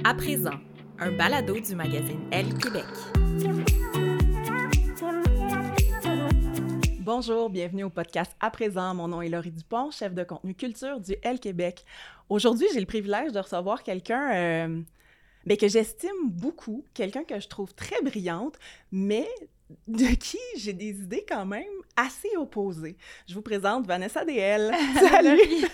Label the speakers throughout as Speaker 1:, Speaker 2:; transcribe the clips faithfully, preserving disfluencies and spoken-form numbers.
Speaker 1: À présent, un balado du magazine Elle Québec.
Speaker 2: Bonjour, bienvenue au podcast À présent. Mon nom est Laurie Dupont, chef de contenu culture du Elle Québec. Aujourd'hui, j'ai le privilège de recevoir quelqu'un euh, bien, que j'estime beaucoup, quelqu'un que je trouve très brillante, mais de qui j'ai des idées quand même assez opposées. Je vous présente Vanessa D L. Salut!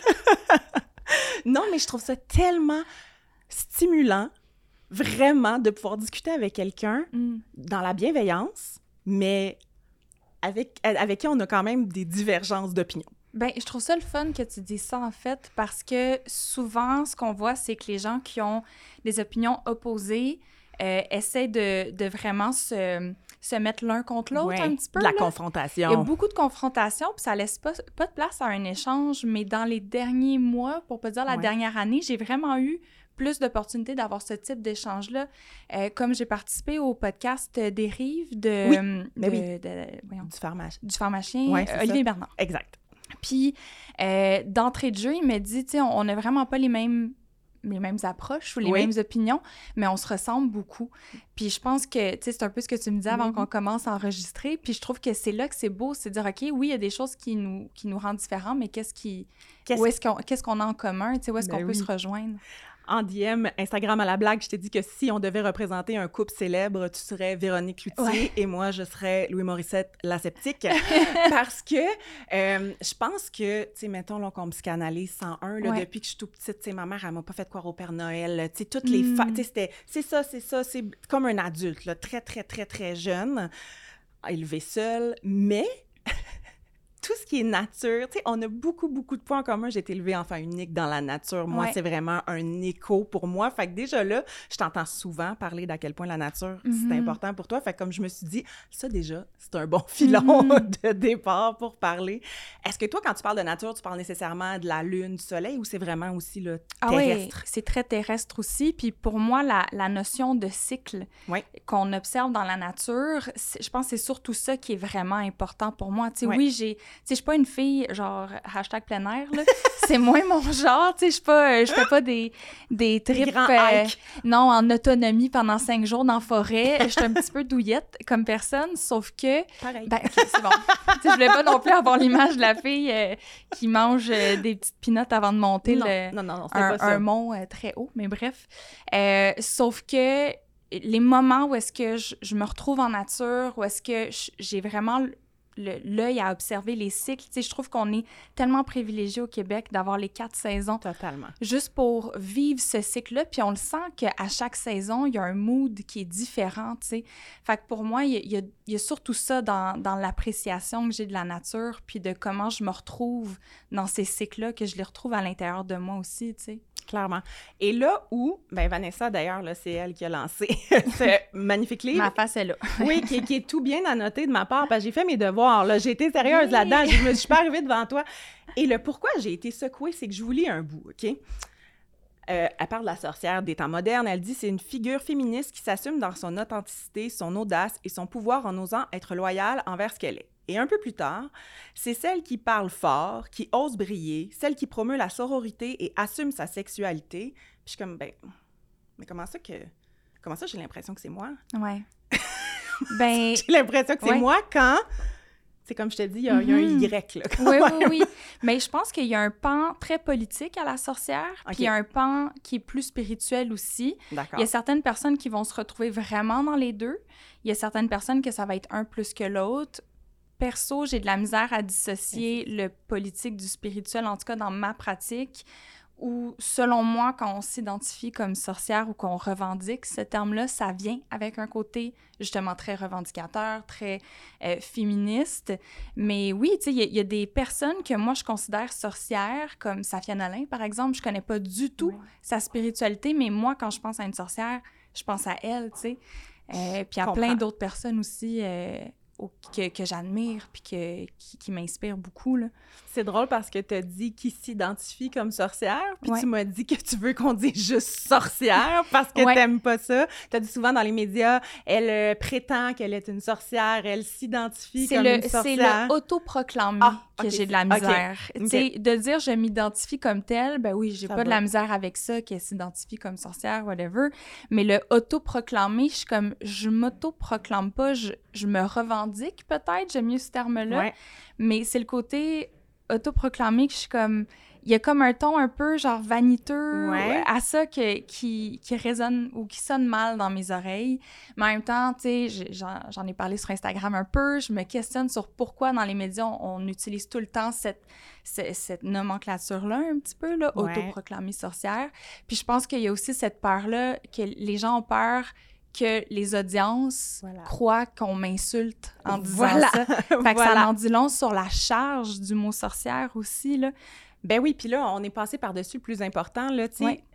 Speaker 2: Non, mais je trouve ça tellement stimulant, vraiment, de pouvoir discuter avec quelqu'un mm. dans la bienveillance, mais avec, avec qui on a quand même des divergences d'opinion.
Speaker 3: Bien, je trouve ça le fun que tu dises ça, en fait, parce que souvent, ce qu'on voit, c'est que les gens qui ont des opinions opposées euh, essaient de, de vraiment se, se mettre l'un contre l'autre ouais, un petit peu.
Speaker 2: De la
Speaker 3: là.
Speaker 2: confrontation.
Speaker 3: Il y a beaucoup de confrontation, puis ça laisse pas, pas de place à un échange, mais dans les derniers mois, pour pas dire la ouais. dernière année, j'ai vraiment eu plus d'opportunités d'avoir ce type d'échange-là. Euh, comme j'ai participé au podcast Dérive de...
Speaker 2: Oui,
Speaker 3: de,
Speaker 2: mais oui.
Speaker 3: de, de voyons,
Speaker 2: du pharmacien.
Speaker 3: Du pharmacien,
Speaker 2: ouais,
Speaker 3: euh, Olivier Bernard.
Speaker 2: Exact.
Speaker 3: Puis, euh, d'entrée de jeu, il m'a dit, tu sais, on n'a vraiment pas les mêmes, les mêmes approches ou les
Speaker 2: oui.
Speaker 3: mêmes opinions, mais on se ressemble beaucoup. Puis je pense que, tu sais, c'est un peu ce que tu me disais avant mm-hmm. qu'on commence à enregistrer, puis je trouve que c'est là que c'est beau, c'est de dire, OK, oui, il y a des choses qui nous, qui nous rendent différents, mais qu'est-ce qui... Qu'est-ce, où est-ce qu'on, qu'est-ce qu'on a en commun, tu sais, où est-ce ben qu'on oui. peut se rejoindre?
Speaker 2: En D M, Instagram à la blague, je t'ai dit que si on devait représenter un couple célèbre, tu serais Véronique Cloutier ouais. et moi, je serais Louis Morissette, la sceptique. Parce que euh, je pense que, tu sais, mettons là, qu'on psychanalyse cent un, là, ouais. depuis que je suis toute petite, tu sais, ma mère, elle m'a pas fait croire au Père Noël. Tu sais, toutes les... Mm. Fa- tu sais, c'était... C'est ça, c'est ça, c'est comme un adulte, là, très, très, très, très jeune, élevé seul, mais... tout ce qui est nature, tu sais, on a beaucoup, beaucoup de points en commun. J'ai été élevée enfant unique dans la nature. Moi, ouais. c'est vraiment un écho pour moi. Fait que déjà là, je t'entends souvent parler d'à quel point la nature, mm-hmm. c'est important pour toi. Fait que comme je me suis dit, ça déjà, c'est un bon filon mm-hmm. de départ pour parler. Est-ce que toi, quand tu parles de nature, tu parles nécessairement de la lune, du soleil ou c'est vraiment aussi le
Speaker 3: ah
Speaker 2: terrestre?
Speaker 3: Oui, c'est très terrestre aussi. Puis pour moi, la, la notion de cycle
Speaker 2: ouais.
Speaker 3: qu'on observe dans la nature, je pense que c'est surtout ça qui est vraiment important pour moi. Tu sais,
Speaker 2: ouais.
Speaker 3: oui, j'ai... Tu sais, je suis pas une fille, genre, hashtag plein air, là. C'est moins mon genre, tu sais, je suis pas... Je fais pas des, des trips...
Speaker 2: Euh,
Speaker 3: non, en autonomie pendant cinq jours dans la forêt. Je suis un petit peu douillette comme personne, sauf que...
Speaker 2: Pareil.
Speaker 3: Ben, OK, c'est bon. Tu sais, je voulais pas non plus avoir l'image de la fille euh, qui mange euh, des petites pinottes avant de monter
Speaker 2: non,
Speaker 3: le,
Speaker 2: non, non, non,
Speaker 3: un,
Speaker 2: pas ça.
Speaker 3: un mont euh, très haut, mais bref. Euh, sauf que les moments où est-ce que je, je me retrouve en nature, où est-ce que je, j'ai vraiment... Le, l'œil à observer les cycles. Tu sais, je trouve qu'on est tellement privilégié au Québec d'avoir les quatre saisons.
Speaker 2: Totalement.
Speaker 3: Juste pour vivre ce cycle-là. Puis on le sent qu'à chaque saison, il y a un mood qui est différent, tu sais. Fait que pour moi, il y a, il y a, il y a surtout ça dans, dans l'appréciation que j'ai de la nature, puis de comment je me retrouve dans ces cycles-là, que je les retrouve à l'intérieur de moi aussi, tu sais.
Speaker 2: Clairement. Et là où, ben Vanessa, d'ailleurs, là, c'est elle qui a lancé ce magnifique livre.
Speaker 3: Ma face est là.
Speaker 2: Oui, qui, qui est tout bien annoté de ma part, parce que j'ai fait mes devoirs, là. J'ai été sérieuse oui. là-dedans, je me suis pas arrivée devant toi. Et le pourquoi j'ai été secouée, c'est que je vous lis un bout, OK? Euh, elle parle de la sorcière des temps modernes. Elle dit « C'est une figure féministe qui s'assume dans son authenticité, son audace et son pouvoir en osant être loyale envers ce qu'elle est. » Et un peu plus tard, c'est celle qui parle fort, qui ose briller, celle qui promeut la sororité et assume sa sexualité. Puis je suis comme, ben, mais comment ça que, comment ça j'ai l'impression que c'est moi?
Speaker 3: Ouais. Ben,
Speaker 2: j'ai l'impression que c'est ouais. moi quand, c'est comme je te dis, il y, mm-hmm. y a un Y, là.
Speaker 3: Oui, oui, oui. Mais je pense qu'il y a un pan très politique à la sorcière, okay. puis il y a un pan qui est plus spirituel aussi.
Speaker 2: D'accord.
Speaker 3: Il y a certaines personnes qui vont se retrouver vraiment dans les deux. Il y a certaines personnes que ça va être un plus que l'autre. Perso, j'ai de la misère à dissocier Merci. le politique du spirituel, en tout cas dans ma pratique, où, selon moi, quand on s'identifie comme sorcière ou qu'on revendique ce terme-là, ça vient avec un côté, justement, très revendicateur, très euh, féministe. Mais oui, tu sais, il y, y a des personnes que moi, je considère sorcières, comme Safia Nolin, par exemple. Je connais pas du tout oui. sa spiritualité, mais moi, quand je pense à une sorcière, je pense à elle, tu sais. Euh, puis à plein d'autres personnes aussi... Euh, au, que, que j'admire puis que, qui, qui m'inspire beaucoup, là.
Speaker 2: C'est drôle parce que tu as dit qui s'identifie comme sorcière, puis
Speaker 3: Ouais.
Speaker 2: tu m'as dit que tu veux qu'on dise juste sorcière parce que
Speaker 3: Ouais.
Speaker 2: t'aimes pas ça. Tu as dit souvent dans les médias, elle euh, prétend qu'elle est une sorcière, elle s'identifie
Speaker 3: C'est
Speaker 2: comme
Speaker 3: le,
Speaker 2: une
Speaker 3: c'est
Speaker 2: sorcière.
Speaker 3: le autoproclamé
Speaker 2: Ah,
Speaker 3: que
Speaker 2: ok,
Speaker 3: j'ai de la
Speaker 2: ok,
Speaker 3: misère.
Speaker 2: ok.
Speaker 3: Tu sais, de dire je m'identifie comme telle, ben oui, j'ai
Speaker 2: Ça
Speaker 3: pas de
Speaker 2: va.
Speaker 3: la misère avec ça, qu'elle s'identifie comme sorcière, whatever. Mais le autoproclamé, je suis comme, je m'autoproclame pas, je, je me revendique peut-être, j'aime mieux ce terme-là.
Speaker 2: Ouais.
Speaker 3: Mais c'est le côté autoproclamé que je suis comme... Il y a comme un ton un peu, genre, vaniteux
Speaker 2: Ouais.
Speaker 3: à ça que, qui, qui résonne ou qui sonne mal dans mes oreilles. Mais en même temps, tu sais, j'ai- j'en, j'en ai parlé sur Instagram un peu, je me questionne sur pourquoi dans les médias, on, on utilise tout le temps cette, cette, cette nomenclature-là, un petit peu, là,
Speaker 2: Ouais.
Speaker 3: autoproclamée sorcière. Puis je pense qu'il y a aussi cette peur-là, que les gens ont peur que les audiences
Speaker 2: Voilà.
Speaker 3: croient qu'on m'insulte en disant
Speaker 2: Voilà.
Speaker 3: ça. Fait que
Speaker 2: Voilà.
Speaker 3: ça en dit long sur la charge du mot sorcière aussi, là.
Speaker 2: Ben oui, puis là, on est passé par-dessus le plus important, là, tu sais.
Speaker 3: Ouais.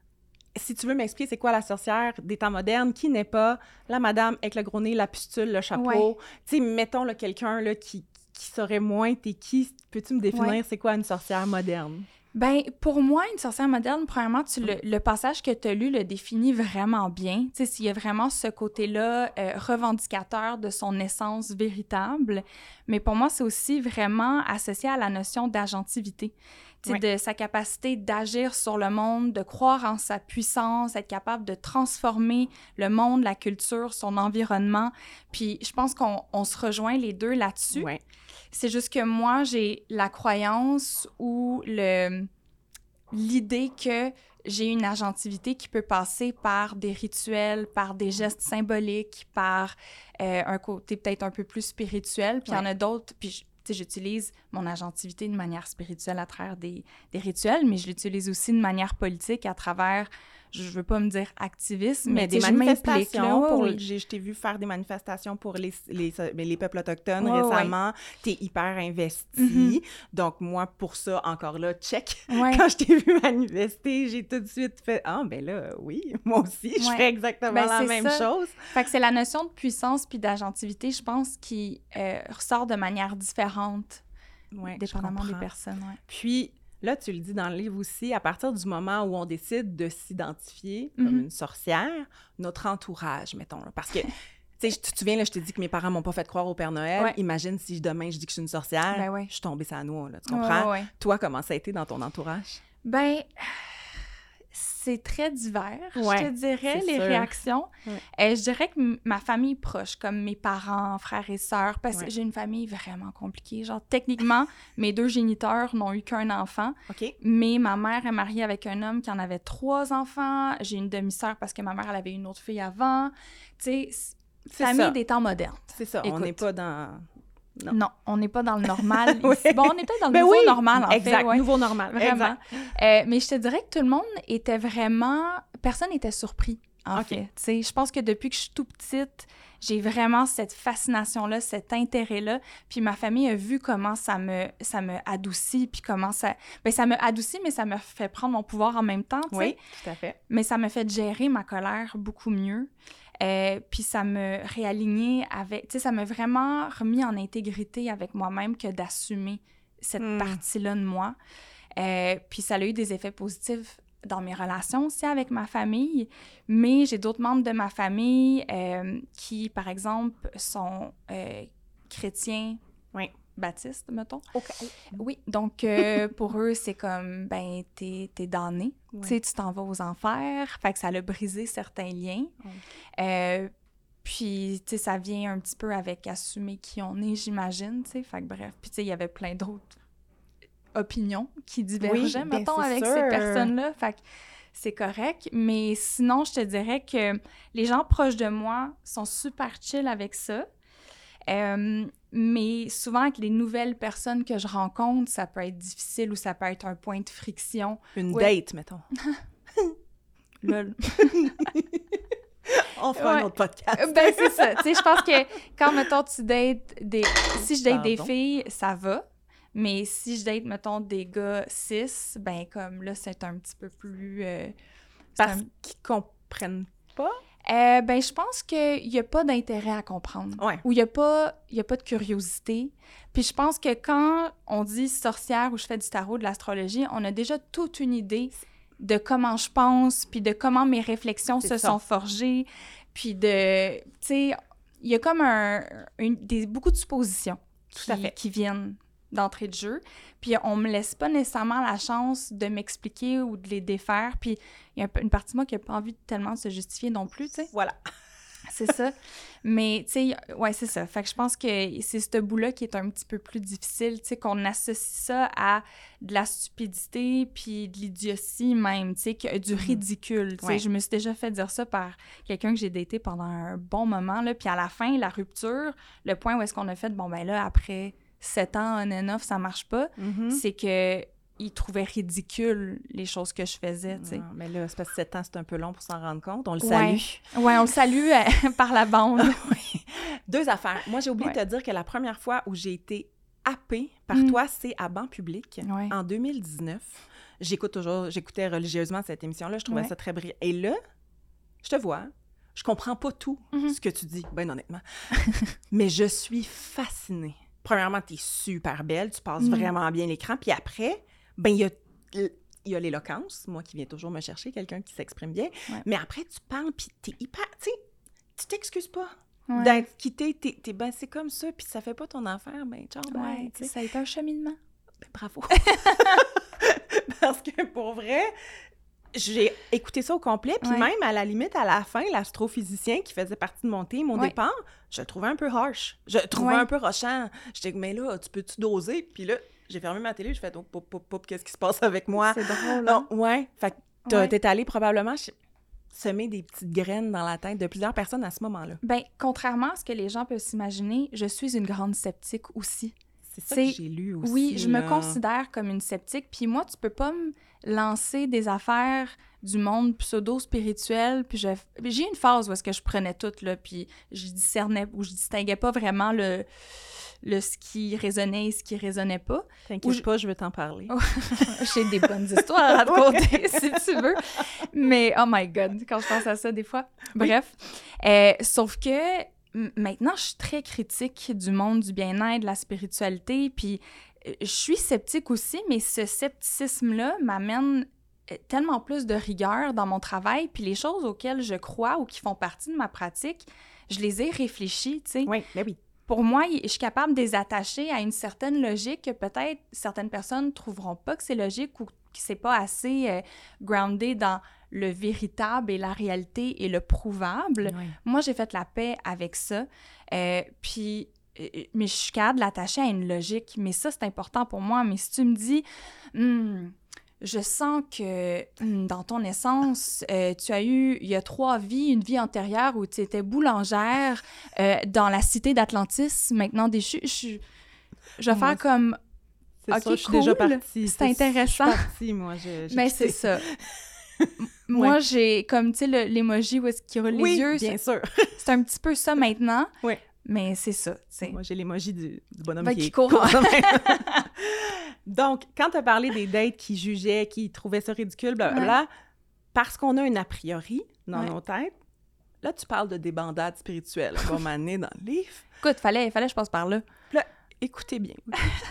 Speaker 2: Si tu veux m'expliquer c'est quoi la sorcière des temps modernes, qui n'est pas la madame avec le gros nez, la pustule, le chapeau,
Speaker 3: Ouais.
Speaker 2: tu sais, mettons là, quelqu'un là, qui, qui saurait moins, t'es qui? Peux-tu me définir
Speaker 3: Ouais.
Speaker 2: c'est quoi une sorcière moderne?
Speaker 3: Ben, pour moi, une sorcière moderne, premièrement, tu le, le passage que tu as lu le définit vraiment bien. Tu sais, s'il y a vraiment ce côté-là euh, revendicateur de son essence véritable. Mais pour moi, c'est aussi vraiment associé à la notion d'agentivité. Tu sais,
Speaker 2: Ouais.
Speaker 3: de sa capacité d'agir sur le monde, de croire en sa puissance, être capable de transformer le monde, la culture, son environnement. Puis je pense qu'on on se rejoint les deux là-dessus.
Speaker 2: Ouais.
Speaker 3: C'est juste que moi, j'ai la croyance ou le l'idée que j'ai une agentivité qui peut passer par des rituels, par des gestes symboliques, par euh, un côté peut-être un peu plus spirituel. Puis il y en a d'autres, puis je- tu sais, j'utilise mon agentivité de manière spirituelle à travers des, des rituels, mais je l'utilise aussi de manière politique à travers, je veux pas me dire activiste, mais,
Speaker 2: Mais des
Speaker 3: tu sais, je m'implique,
Speaker 2: manifestations,
Speaker 3: là,
Speaker 2: pour,
Speaker 3: oui.
Speaker 2: j'ai- je t'ai vu faire des manifestations pour les, les, les peuples autochtones
Speaker 3: Ouais,
Speaker 2: récemment. T'es hyper investi.
Speaker 3: Mhm.
Speaker 2: Donc, moi, pour ça, encore là, check.
Speaker 3: Ouais.
Speaker 2: Quand je t'ai vu manifester, j'ai tout de suite fait « Ah, ben là, oui, moi aussi, je
Speaker 3: Ouais.
Speaker 2: fais exactement
Speaker 3: Ben,
Speaker 2: la
Speaker 3: c'est
Speaker 2: même
Speaker 3: ça.
Speaker 2: chose. »
Speaker 3: Fait que c'est la notion de puissance puis d'agentivité, je pense, qui euh, ressort de manière différente,
Speaker 2: Ouais, je
Speaker 3: dépendamment des
Speaker 2: comprends.
Speaker 3: personnes. Ouais.
Speaker 2: Puis, là, tu le dis dans le livre aussi, à partir du moment où on décide de s'identifier comme
Speaker 3: Mhm.
Speaker 2: une sorcière, notre entourage, mettons, là, parce que, tu sais, tu te souviens, là, je t'ai dit que mes parents m'ont pas fait croire au Père Noël.
Speaker 3: Ouais.
Speaker 2: Imagine si demain, je dis que je suis une sorcière,
Speaker 3: Ben ouais.
Speaker 2: je suis tombée sur la noix, là, tu
Speaker 3: Ouais,
Speaker 2: comprends?
Speaker 3: ouais, ouais.
Speaker 2: Toi, comment ça a été dans ton entourage?
Speaker 3: Ben, c'est très divers,
Speaker 2: Ouais,
Speaker 3: je te dirais,
Speaker 2: c'est
Speaker 3: les
Speaker 2: sûr.
Speaker 3: réactions.
Speaker 2: Ouais.
Speaker 3: Euh, je dirais que m- ma famille proche, comme mes parents, frères et sœurs, parce
Speaker 2: Ouais.
Speaker 3: que j'ai une famille vraiment compliquée. Genre, techniquement, mes deux géniteurs n'ont eu qu'un enfant,
Speaker 2: OK?
Speaker 3: mais ma mère est mariée avec un homme qui en avait trois enfants. J'ai une demi-sœur parce que ma mère, elle avait une autre fille avant. Tu sais, c-
Speaker 2: C'est
Speaker 3: famille
Speaker 2: ça.
Speaker 3: des temps modernes.
Speaker 2: C'est ça, on
Speaker 3: Écoute.
Speaker 2: n'est pas dans... Non.
Speaker 3: Non, on n'est pas dans le normal.
Speaker 2: Oui.
Speaker 3: ici. Bon, on est peut-être dans le
Speaker 2: Ben
Speaker 3: nouveau
Speaker 2: oui,
Speaker 3: normal, en
Speaker 2: exact,
Speaker 3: fait. Ouais.
Speaker 2: nouveau normal,
Speaker 3: Vraiment.
Speaker 2: exact.
Speaker 3: Euh, mais je te dirais que tout le monde était vraiment... Personne n'était surpris, en
Speaker 2: OK.
Speaker 3: fait. Tu sais, je pense que depuis que je suis tout petite, j'ai vraiment cette fascination-là, cet intérêt-là. Puis ma famille a vu comment ça me, ça me adoucit, puis comment ça... Ben, ça me adoucit, mais ça me fait prendre mon pouvoir en même temps, tu sais.
Speaker 2: Oui, tout à fait.
Speaker 3: Mais ça me fait gérer ma colère beaucoup mieux. Euh, puis ça me réaligner avec... Tu sais, ça m'a vraiment remis en intégrité avec moi-même que d'assumer cette
Speaker 2: Hmm.
Speaker 3: partie-là de moi. Euh, puis ça a eu des effets positifs dans mes relations aussi avec ma famille, mais j'ai d'autres membres de ma famille euh, qui, par exemple, sont euh, chrétiens
Speaker 2: Oui.
Speaker 3: baptistes, mettons.
Speaker 2: OK.
Speaker 3: Oui, donc euh, pour eux, c'est comme, ben, t'es, t'es damné.
Speaker 2: Ouais.
Speaker 3: Tu sais, tu t'en vas aux enfers. Fait que ça a brisé certains liens.
Speaker 2: Ouais.
Speaker 3: Euh, puis, tu sais, ça vient un petit peu avec assumer qui on est, j'imagine, tu sais. Fait que bref. Puis, tu sais, il y avait plein d'autres opinions qui divergeaient,
Speaker 2: ben,
Speaker 3: mettons,
Speaker 2: c'est
Speaker 3: avec
Speaker 2: sûr.
Speaker 3: ces personnes-là. Fait que c'est correct. Mais sinon, je te dirais que les gens proches de moi sont super chill avec ça. Euh, mais souvent, avec les nouvelles personnes que je rencontre, ça peut être difficile ou ça peut être un point de friction.
Speaker 2: Une
Speaker 3: Ouais.
Speaker 2: date, mettons.
Speaker 3: Lol.
Speaker 2: On fera
Speaker 3: Ouais.
Speaker 2: un autre podcast.
Speaker 3: Euh, ben, c'est ça. Tu sais, je pense que quand, mettons, tu dates des... Si je date des
Speaker 2: Pardon.
Speaker 3: filles, ça va. Mais si je date, mettons, des gars cis, ben, comme là, c'est un petit peu plus... euh, c'est
Speaker 2: Parce
Speaker 3: un-
Speaker 2: qu'ils comprennent pas.
Speaker 3: Euh, ben, je pense qu'il n'y a pas d'intérêt à comprendre.
Speaker 2: Ouais.
Speaker 3: Ou il n'y a, pas- il y a pas de curiosité. Puis je pense que quand on dit sorcière ou je fais du tarot, de l'astrologie, on a déjà toute une idée de comment je pense, puis de comment mes réflexions
Speaker 2: C'est
Speaker 3: se
Speaker 2: ça.
Speaker 3: sont forgées. Puis de... Tu sais, il y a comme un, une, des, beaucoup de suppositions
Speaker 2: Tout à
Speaker 3: qui,
Speaker 2: fait.
Speaker 3: qui viennent d'entrée de jeu. Puis on me laisse pas nécessairement la chance de m'expliquer ou de les défaire. Puis il y a un peu- une partie de moi qui a pas envie tellement de se justifier non plus, tu sais.
Speaker 2: Voilà.
Speaker 3: C'est ça. Mais, tu sais, ouais, c'est ça. Fait que je pense que c'est ce bout-là qui est un petit peu plus difficile, tu sais, qu'on associe ça à de la stupidité puis de l'idiotie même, tu sais, que- du ridicule, tu sais.
Speaker 2: Ouais.
Speaker 3: Je me suis déjà fait dire ça par quelqu'un que j'ai daté pendant un bon moment, là. Puis à la fin, la rupture, le point où est-ce qu'on a fait, bon, ben là, après sept ans on and off, ça marche pas,
Speaker 2: Mhm.
Speaker 3: c'est que il trouvait ridicule les choses que je faisais, tu sais.
Speaker 2: Non, mais là, c'est parce que sept ans, c'est un peu long pour s'en rendre compte. On le
Speaker 3: Ouais.
Speaker 2: salue.
Speaker 3: Ouais, on le salue euh, par la bande.
Speaker 2: Oui. Deux affaires. Moi, j'ai oublié
Speaker 3: Ouais.
Speaker 2: de te dire que la première fois où j'ai été happée par
Speaker 3: Mm.
Speaker 2: toi, c'est à Banc Public,
Speaker 3: Ouais.
Speaker 2: en deux mille dix-neuf. J'écoute toujours, j'écoutais religieusement cette émission-là. Je trouvais
Speaker 3: Ouais.
Speaker 2: ça très brillant. Et là, je te vois, je comprends pas tout
Speaker 3: Mhm.
Speaker 2: ce que tu dis, ben honnêtement. Mais je suis fascinée. Premièrement, tu es super belle, tu passes
Speaker 3: Mm.
Speaker 2: vraiment bien l'écran. Puis après, ben il y a, il y a l'éloquence, moi qui viens toujours me chercher, quelqu'un qui s'exprime bien.
Speaker 3: Ouais.
Speaker 2: Mais après, tu parles, puis t'es hyper... Tu sais, tu t'excuses pas
Speaker 3: Ouais.
Speaker 2: d'être quitté. T'es, t'es, ben c'est comme ça, puis ça fait pas ton affaire, ben ciao, bye,
Speaker 3: Ouais,
Speaker 2: tu sais.
Speaker 3: ça a été un cheminement.
Speaker 2: Ben, bravo. Parce que pour vrai, j'ai écouté ça au complet, puis
Speaker 3: Ouais.
Speaker 2: même à la limite, à la fin, l'astrophysicien qui faisait partie de mon team au
Speaker 3: Ouais.
Speaker 2: départ, je le trouvais un peu harsh. Je le trouvais
Speaker 3: Ouais.
Speaker 2: un peu rochant. J'étais mais là, tu peux-tu doser? Puis là, j'ai fermé ma télé, j'ai fait, oh, pop, pop, pop, qu'est-ce qui se passe avec moi?
Speaker 3: C'est drôle,
Speaker 2: Non,
Speaker 3: hein?
Speaker 2: ouais. Fait que t'as-
Speaker 3: Ouais.
Speaker 2: t'es allé probablement ch- semer des petites graines dans la tête de plusieurs personnes à ce moment-là.
Speaker 3: Ben, contrairement à ce que les gens peuvent s'imaginer, je suis une grande sceptique aussi.
Speaker 2: C'est ça
Speaker 3: C'est-
Speaker 2: que j'ai lu aussi.
Speaker 3: Oui, je me
Speaker 2: là.
Speaker 3: considère comme une sceptique. Puis moi, tu peux pas me lancer des affaires du monde pseudo-spirituel. Puis je... j'ai eu une phase où est-ce que je prenais tout, là, puis je discernais, ou je distinguais pas vraiment le, le ce qui résonnait et ce qui résonnait pas.
Speaker 2: T'inquiète
Speaker 3: Ou je-
Speaker 2: pas, je vais t'en parler.
Speaker 3: Oh. J'ai des bonnes histoires à te conter, si tu veux. Mais, oh my God, quand je pense à ça, des fois. Bref. Euh, sauf que m- maintenant, je suis très critique du monde du bien-être, de la spiritualité, puis euh, je suis sceptique aussi, mais ce scepticisme-là m'amène euh, tellement plus de rigueur dans mon travail, puis les choses auxquelles je crois ou qui font partie de ma pratique, je les ai réfléchies, tu sais.
Speaker 2: Oui, ben oui.
Speaker 3: Pour moi, y- je suis capable de les attacher à une certaine logique que peut-être certaines personnes trouveront pas que c'est logique ou que c'est pas assez euh, groundé dans le véritable et la réalité et le prouvable.
Speaker 2: Oui.
Speaker 3: Moi, j'ai fait la paix avec ça. Euh, puis, euh, mais je suis capable de l'attacher à une logique. Mais ça, c'est important pour moi. Mais si tu me dis, Hmm, je sens que hmm, dans ton essence, euh, tu as eu, il y a trois vies, une vie antérieure où tu étais boulangère euh, dans la cité d'Atlantis, maintenant déchue. Je, je vais
Speaker 2: Moi,
Speaker 3: faire comme,
Speaker 2: C'est
Speaker 3: Ok,
Speaker 2: ça, je suis déjà
Speaker 3: cool.
Speaker 2: partie.
Speaker 3: C'est intéressant.
Speaker 2: Je suis partie, moi. je- j'ai
Speaker 3: mais
Speaker 2: quitté.
Speaker 3: c'est ça. Moi, j'ai comme, tu sais, le- l'emoji où est-ce qu'il roule
Speaker 2: Oui,
Speaker 3: les yeux.
Speaker 2: bien
Speaker 3: C'est
Speaker 2: sûr.
Speaker 3: c'est un petit peu ça maintenant.
Speaker 2: Oui.
Speaker 3: Mais c'est ça, tu sais.
Speaker 2: Moi, j'ai l'emoji du, du bonhomme
Speaker 3: Ben,
Speaker 2: qui,
Speaker 3: qui
Speaker 2: est
Speaker 3: court.
Speaker 2: court. Donc, quand tu as parlé des dates qui jugeaient, qui trouvaient ça ridicule, blablabla, parce qu'on a une a priori dans
Speaker 3: Ouais.
Speaker 2: nos têtes, là, tu parles de débandade spirituelle. On va m'amener dans le livre.
Speaker 3: Écoute, fallait, fallait que je passe par là.
Speaker 2: Puis là, écoutez bien.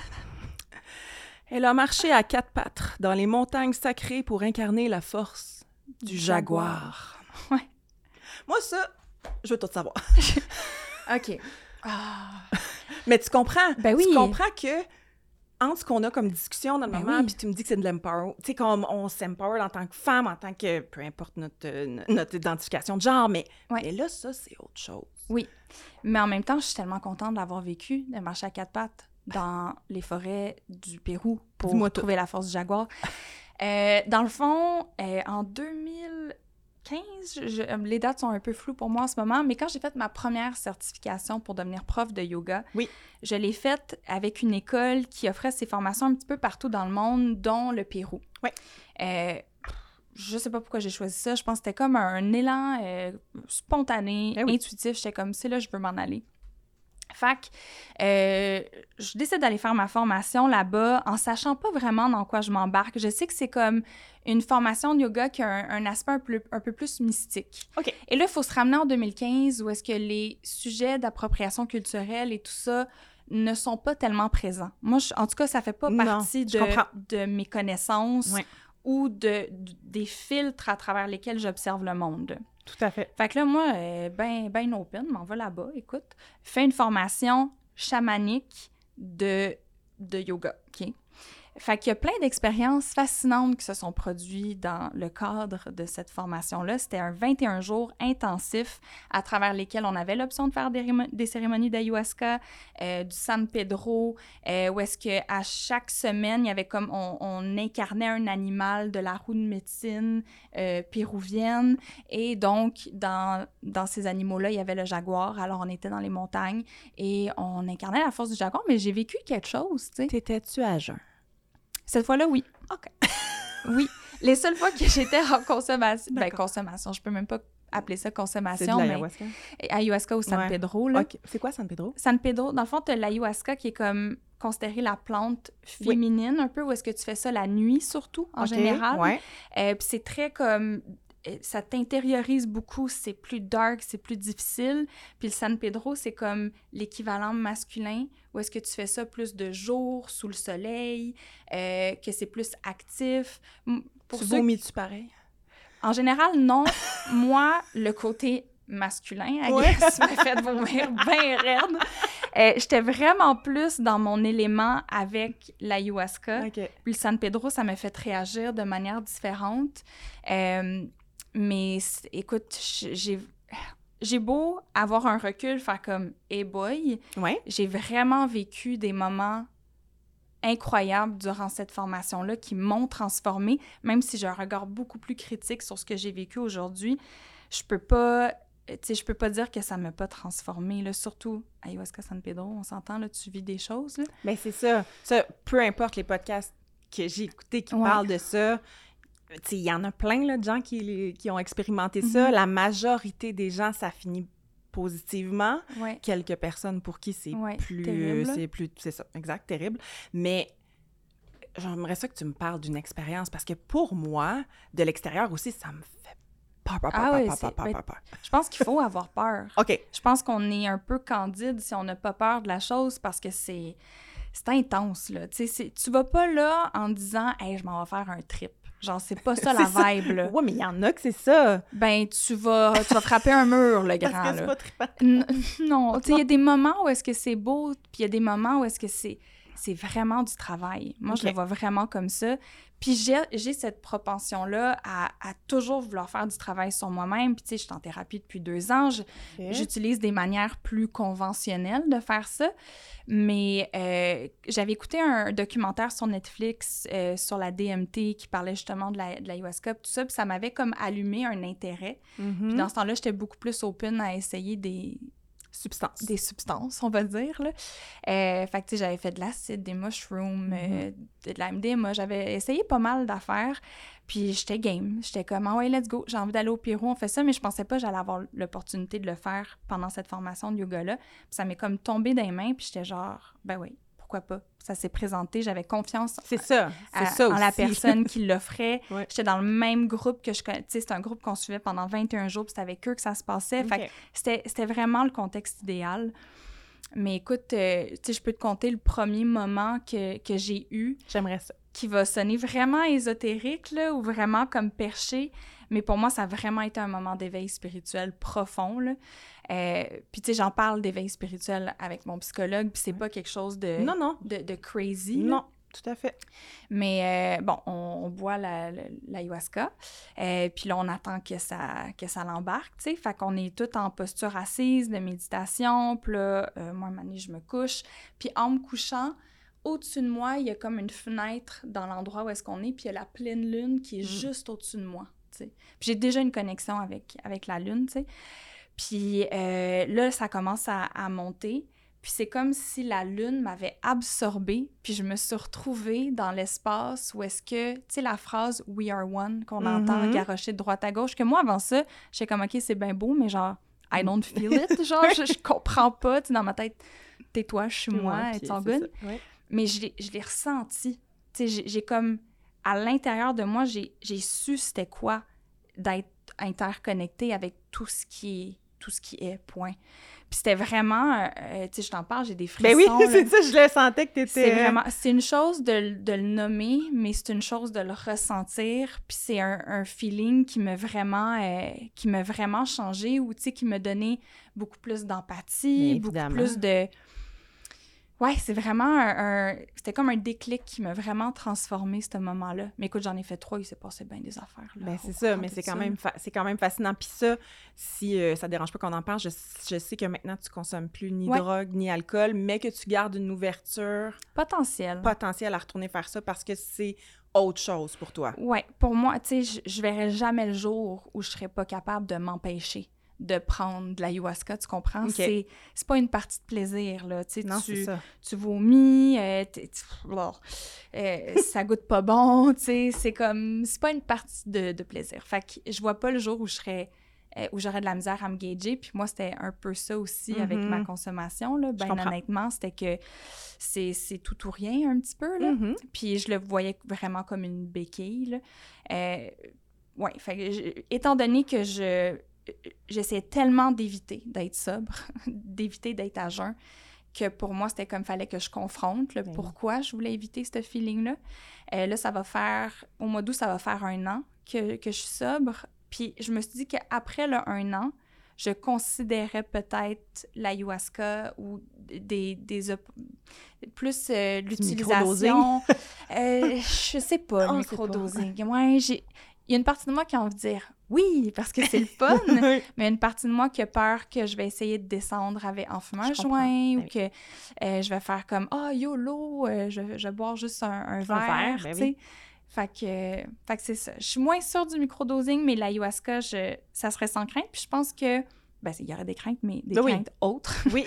Speaker 2: Elle a marché à quatre pattes dans les montagnes sacrées pour incarner la force du,
Speaker 3: Du
Speaker 2: jaguar.
Speaker 3: jaguar. Ouais.
Speaker 2: Moi, ça, je veux tout savoir.
Speaker 3: OK. Ah.
Speaker 2: Mais tu comprends?
Speaker 3: Ben oui.
Speaker 2: Tu comprends que entre ce qu'on a comme discussion dans le
Speaker 3: Ben
Speaker 2: moment,
Speaker 3: oui.
Speaker 2: puis tu me dis que c'est de l'empower, tu sais, qu'on on s'empower en tant que femme, en tant que, peu importe notre, euh, notre identification de genre, mais,
Speaker 3: Ouais.
Speaker 2: mais là, ça, c'est autre chose.
Speaker 3: Oui, mais en même temps, je suis tellement contente d'avoir vécu, de marcher à quatre pattes dans les forêts du Pérou pour
Speaker 2: Dis-moi tout.
Speaker 3: trouver la force du jaguar. Euh, dans le fond, euh, en deux mille quinze, je- les dates sont un peu floues pour moi en ce moment, mais quand j'ai fait ma première certification pour devenir prof de yoga,
Speaker 2: Oui.
Speaker 3: je l'ai faite avec une école qui offrait ces formations un petit peu partout dans le monde, dont le Pérou.
Speaker 2: Oui.
Speaker 3: Euh, je sais pas pourquoi j'ai choisi ça. Je pense que c'était comme un élan euh, spontané,
Speaker 2: Eh oui.
Speaker 3: intuitif. J'étais comme, c'est là, je veux m'en aller. Fait que euh, je décide d'aller faire ma formation là-bas en sachant pas vraiment dans quoi je m'embarque. Je sais que c'est comme une formation de yoga qui a un, un aspect un peu, un peu plus mystique.
Speaker 2: OK.
Speaker 3: Et là, il faut se ramener en deux mille quinze où est-ce que les sujets d'appropriation culturelle et tout ça ne sont pas tellement présents. Moi, je, en tout cas, ça fait pas
Speaker 2: Non,
Speaker 3: partie
Speaker 2: je
Speaker 3: de,
Speaker 2: comprends.
Speaker 3: de mes connaissances
Speaker 2: Ouais.
Speaker 3: ou de, de- des filtres à travers lesquels j'observe le monde.
Speaker 2: Tout à fait.
Speaker 3: Fait que là, moi, euh, ben, ben open, m'en va là-bas, écoute, fais une formation chamanique de, de yoga, OK? Fait qu'il y a plein d'expériences fascinantes qui se sont produites dans le cadre de cette formation-là. C'était un vingt et un jours intensif à travers lesquels on avait l'option de faire des, rémo- des cérémonies d'ayahuasca, euh, du San Pedro, euh, où est-ce qu'à chaque semaine, il y avait comme on, on incarnait un animal de la roue de médecine euh, péruvienne. Et donc, dans, dans ces animaux-là, il y avait le jaguar. Alors, on était dans les montagnes et on incarnait la force du jaguar. Mais j'ai vécu quelque chose, tu sais.
Speaker 2: T'étais-tu à jeun?
Speaker 3: Cette fois-là, oui.
Speaker 2: OK.
Speaker 3: Oui. Les seules fois que j'étais en consommation... Ben,
Speaker 2: D'accord.
Speaker 3: consommation, je peux même pas appeler ça
Speaker 2: C'est
Speaker 3: consommation,
Speaker 2: de
Speaker 3: mais...
Speaker 2: l'ayahuasca?
Speaker 3: Ayahuasca ou San
Speaker 2: Ouais.
Speaker 3: Pedro, là.
Speaker 2: OK. C'est quoi San Pedro?
Speaker 3: San Pedro, dans le fond, t'as l'ayahuasca qui est comme considérée la plante féminine, un peu, où est-ce que tu fais ça la nuit, surtout, en
Speaker 2: OK,
Speaker 3: général.
Speaker 2: ouais.
Speaker 3: Euh, puis c'est très comme... euh, Ça t'intériorise beaucoup, c'est plus dark, c'est plus difficile. Puis le San Pedro, c'est comme l'équivalent masculin, où est-ce que tu fais ça plus de jour, sous le soleil, euh, que c'est plus actif. M- Pour
Speaker 2: Tu
Speaker 3: ceux qui-
Speaker 2: vomis-tu pareil?
Speaker 3: En général, non. Moi, le côté masculin, I
Speaker 2: Ouais.
Speaker 3: guess, m'a fait vomir bien raide. Euh, J'étais vraiment plus dans mon élément avec l'ayahuasca.
Speaker 2: OK.
Speaker 3: Puis le San Pedro, ça m'a fait réagir de manière différente. Euh, mais c- écoute, j- j'ai j'ai beau avoir un recul, faire comme « hey boy »,
Speaker 2: Ouais.
Speaker 3: j'ai vraiment vécu des moments incroyables durant cette formation-là qui m'ont transformée, même si j'ai un regard beaucoup plus critique sur ce que j'ai vécu aujourd'hui. Je peux pas... Tu sais, je peux pas dire que ça m'a pas transformée, là. Surtout, ayahuasca San Pedro, on s'entend, là, tu vis des choses, là.
Speaker 2: Mais c'est ça. Ça, peu importe les podcasts que j'ai écoutés qui
Speaker 3: Ouais.
Speaker 2: parlent de ça, tu sais, il y en a plein là, de gens qui, qui ont expérimenté ça.
Speaker 3: Mhm.
Speaker 2: La majorité des gens, ça finit positivement.
Speaker 3: Ouais.
Speaker 2: Quelques personnes pour qui c'est
Speaker 3: Ouais,
Speaker 2: plus...
Speaker 3: terrible.
Speaker 2: C'est plus... C'est ça, exact, terrible. Mais j'aimerais ça que tu me parles d'une expérience parce que pour moi, de l'extérieur aussi, ça me fait peur, peur, peur,
Speaker 3: Ah
Speaker 2: peur,
Speaker 3: ouais,
Speaker 2: peur,
Speaker 3: c'est-
Speaker 2: peur, peur,
Speaker 3: ben,
Speaker 2: peur, peur.
Speaker 3: Je pense qu'il faut avoir peur.
Speaker 2: OK.
Speaker 3: Je pense qu'on est un peu candide si on n'a pas peur de la chose parce que c'est c'est intense, là. Tu sais, c'est- tu vas pas là en disant « Hey, je m'en vais faire un trip ». Genre, c'est pas ça la
Speaker 2: C'est ça.
Speaker 3: vibe, là.
Speaker 2: Ouais, mais il y en a que c'est ça.
Speaker 3: Ben, tu vas, tu vas frapper un mur, le grand,
Speaker 2: Parce que c'est
Speaker 3: là.
Speaker 2: pas trippant.
Speaker 3: N- non, tu sais, il y a des moments où est-ce que c'est beau, puis il y a des moments où est-ce que c'est c'est vraiment du travail. Moi, je
Speaker 2: Ok.
Speaker 3: le vois vraiment comme ça. Puis j'ai j'ai cette propension-là à, à toujours vouloir faire du travail sur moi-même. Puis tu sais, je suis en thérapie depuis deux ans. Je-
Speaker 2: Ok.
Speaker 3: J'utilise des manières plus conventionnelles de faire ça. Mais euh, j'avais écouté un documentaire sur Netflix euh, sur la D M T qui parlait justement de la- de l'ayahuasca, puis tout ça. Puis ça m'avait comme allumé un intérêt.
Speaker 2: Mhm.
Speaker 3: Puis dans ce temps-là, j'étais beaucoup plus open à essayer des,
Speaker 2: Substance.
Speaker 3: des substances, on va dire, là. Euh, fait que, tu sais, j'avais fait de l'acide, des mushrooms, euh, de la M D M A. J'avais essayé pas mal d'affaires. Puis j'étais game. J'étais comme, ah ouais, let's go. J'ai envie d'aller au Pérou, on fait ça. Mais je pensais pas que j'allais avoir l'opportunité de le faire pendant cette formation de yoga-là. Puis ça m'est comme tombé dans les mains. Puis j'étais genre, ben oui, pourquoi pas. Ça s'est présenté. J'avais confiance
Speaker 2: C'est ça. C'est
Speaker 3: à-
Speaker 2: ça
Speaker 3: en
Speaker 2: aussi.
Speaker 3: la personne qui l'offrait.
Speaker 2: Ouais.
Speaker 3: J'étais dans le même groupe que je connais. Tu sais, c'est un groupe qu'on suivait pendant vingt et un jours, puis c'était avec eux que ça se passait. Fait que
Speaker 2: Ok.
Speaker 3: c'était, c'était vraiment le contexte idéal. Mais écoute, euh, tu sais, je peux te conter le premier moment que, que j'ai eu
Speaker 2: J'aimerais ça.
Speaker 3: qui va sonner vraiment ésotérique, là, ou vraiment comme perché. Mais pour moi, ça a vraiment été un moment d'éveil spirituel profond, là. Euh, puis tu sais, j'en parle d'éveil spirituel avec mon psychologue, puis c'est pas quelque chose de,
Speaker 2: Non, non.
Speaker 3: de, de crazy, là.
Speaker 2: Non, tout à fait.
Speaker 3: Mais euh, bon, on, on boit la, la- l'ayahuasca, euh, puis là, on attend que ça, que ça l'embarque, tu sais. Fait qu'on est tout en posture assise de méditation, puis là, euh, moi, à un moment donné, je me couche. Puis en me couchant, au-dessus de moi, il y a comme une fenêtre dans l'endroit où est-ce qu'on est, puis il y a la pleine lune qui est
Speaker 2: Mm.
Speaker 3: juste au-dessus de moi, tu sais. Puis j'ai déjà une connexion avec, avec la lune, tu sais. Puis euh, là, ça commence à, à monter. Puis c'est comme si la lune m'avait absorbée, puis je me suis retrouvée dans l'espace où est-ce que, tu sais, la phrase « We are one » qu'on
Speaker 2: Mhm.
Speaker 3: entend garrocher de droite à gauche, que moi, avant ça, j'étais comme « OK, c'est bien beau, mais genre, I don't feel it », genre, je, je comprends pas, tu sais, dans ma tête, tais-toi, je suis moi,
Speaker 2: Ouais,
Speaker 3: it's all
Speaker 2: c'est
Speaker 3: good.
Speaker 2: ça, ouais.
Speaker 3: Mais je l'ai, je l'ai ressenti. Tu sais, j'ai, j'ai comme, à l'intérieur de moi, j'ai, j'ai su c'était quoi d'être interconnectée avec tout ce qui est, tout ce qui est, point. Puis c'était vraiment, euh, tu sais, je t'en parle, j'ai des frissons.
Speaker 2: Ben oui,
Speaker 3: là.
Speaker 2: c'est ça, je le sentais que t'étais...
Speaker 3: C'est vraiment, c'est une chose de, de le nommer, mais c'est une chose de le ressentir. Puis c'est un, un feeling qui m'a vraiment, euh, qui m'a vraiment changé, ou tu sais, qui m'a donné beaucoup plus d'empathie,
Speaker 2: Mais
Speaker 3: beaucoup
Speaker 2: évidemment.
Speaker 3: plus de... Ouais, c'est vraiment un, un... C'était comme un déclic qui m'a vraiment transformée, ce moment-là. Mais écoute, j'en ai fait trois, il s'est passé bien des affaires, là.
Speaker 2: Ben c'est
Speaker 3: au
Speaker 2: ça,
Speaker 3: courant
Speaker 2: mais
Speaker 3: de
Speaker 2: c'est
Speaker 3: ça,
Speaker 2: quand,
Speaker 3: là.
Speaker 2: même fa- c'est quand même fascinant. Puis ça, si euh, ça te dérange pas qu'on en parle, je, je sais que maintenant, tu consommes plus ni
Speaker 3: Ouais.
Speaker 2: drogue, ni alcool, mais que tu gardes une ouverture
Speaker 3: Potentiel.
Speaker 2: potentielle à retourner faire ça parce que c'est autre chose pour toi.
Speaker 3: Ouais, pour moi, tu sais, je, je verrais jamais le jour où je serais pas capable de m'empêcher de prendre de l'ayahuasca, tu comprends?
Speaker 2: Ok.
Speaker 3: C'est, c'est pas une partie de plaisir, là, tu sais,
Speaker 2: Non, c'est
Speaker 3: tu,
Speaker 2: ça.
Speaker 3: tu vomis, euh, t'es- tu- bon, euh, ça goûte pas bon, tu sais, c'est comme, c'est pas une partie de, de plaisir. Fait que je vois pas le jour où je serais, euh, où j'aurais de la misère à me gager, puis moi, c'était un peu ça aussi avec
Speaker 2: Mhm.
Speaker 3: ma consommation, là, ben
Speaker 2: comprends.
Speaker 3: honnêtement, c'était que c'est, c'est tout ou rien, un petit peu, là.
Speaker 2: Mhm.
Speaker 3: Puis je le voyais vraiment comme une béquille, là. Euh, ouais, fait que je- étant donné que je j'essayais tellement d'éviter d'être sobre, d'éviter d'être à jeun, que pour moi, c'était comme fallait que je confronte le
Speaker 2: Ben oui.
Speaker 3: pourquoi je voulais éviter ce feeling-là. Euh, là, ça va faire, au mois d'août, ça va faire un an que, que je suis sobre. Puis je me suis dit qu'après le un an, je considérais peut-être l'ayahuasca ou des, des op- plus euh, l'utilisation. euh, je sais pas,
Speaker 2: On
Speaker 3: le
Speaker 2: sait pas.
Speaker 3: microdosing. Ouais, j'ai... Il y a une partie de moi qui a envie de dire oui, parce que c'est le fun, mais une partie de moi qui a peur que je vais essayer de descendre avec, en fumant un
Speaker 2: Je comprends.
Speaker 3: joint, ou
Speaker 2: Ben oui.
Speaker 3: que euh, je vais faire comme « Ah, YOLO, euh, je, je vais boire juste un, un verre,
Speaker 2: verre, ben
Speaker 3: tu sais.
Speaker 2: oui.
Speaker 3: Fait que, fait que c'est ça. Je suis moins sûre du microdosing, mais l'ayahuasca, je, ça serait sans crainte. Puis je pense que, ben, il y aurait des craintes, mais des
Speaker 2: Ben oui.
Speaker 3: craintes autres.
Speaker 2: Oui.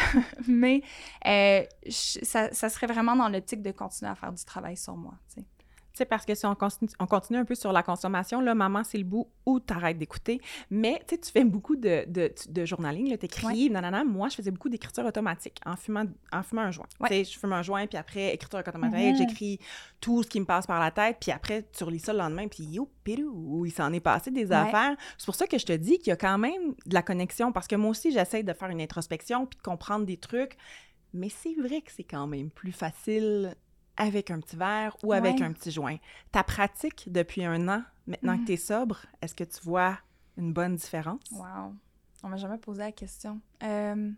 Speaker 3: mais euh, je- ça, ça serait vraiment dans l'optique de continuer à faire du travail sur moi, tu sais.
Speaker 2: Tu sais, parce que si on continue, on continue un peu sur la consommation, là, maman, c'est le bout où t'arrêtes d'écouter. Mais, tu sais, tu fais beaucoup de, de, de journaling, là, t'écris, nanana. Moi, je faisais beaucoup d'écriture automatique en fumant, en fumant un joint.
Speaker 3: Ouais.
Speaker 2: Tu sais, je fume un joint, puis après, écriture automatique,
Speaker 3: Mhm.
Speaker 2: j'écris tout ce qui me passe par la tête, puis après, tu relis ça le lendemain, puis yo, pirou, il s'en est passé des
Speaker 3: Ouais.
Speaker 2: affaires. C'est pour ça que je te dis qu'il y a quand même de la connexion, parce que moi aussi, j'essaie de faire une introspection, puis de comprendre des trucs. Mais c'est vrai que c'est quand même plus facile avec un petit verre ou avec
Speaker 3: Ouais.
Speaker 2: un petit joint. Ta pratique depuis un an, maintenant
Speaker 3: Mhm.
Speaker 2: que tu es sobre, est-ce que tu vois une bonne différence?
Speaker 3: Wow. On m'a jamais posé la question. Euh,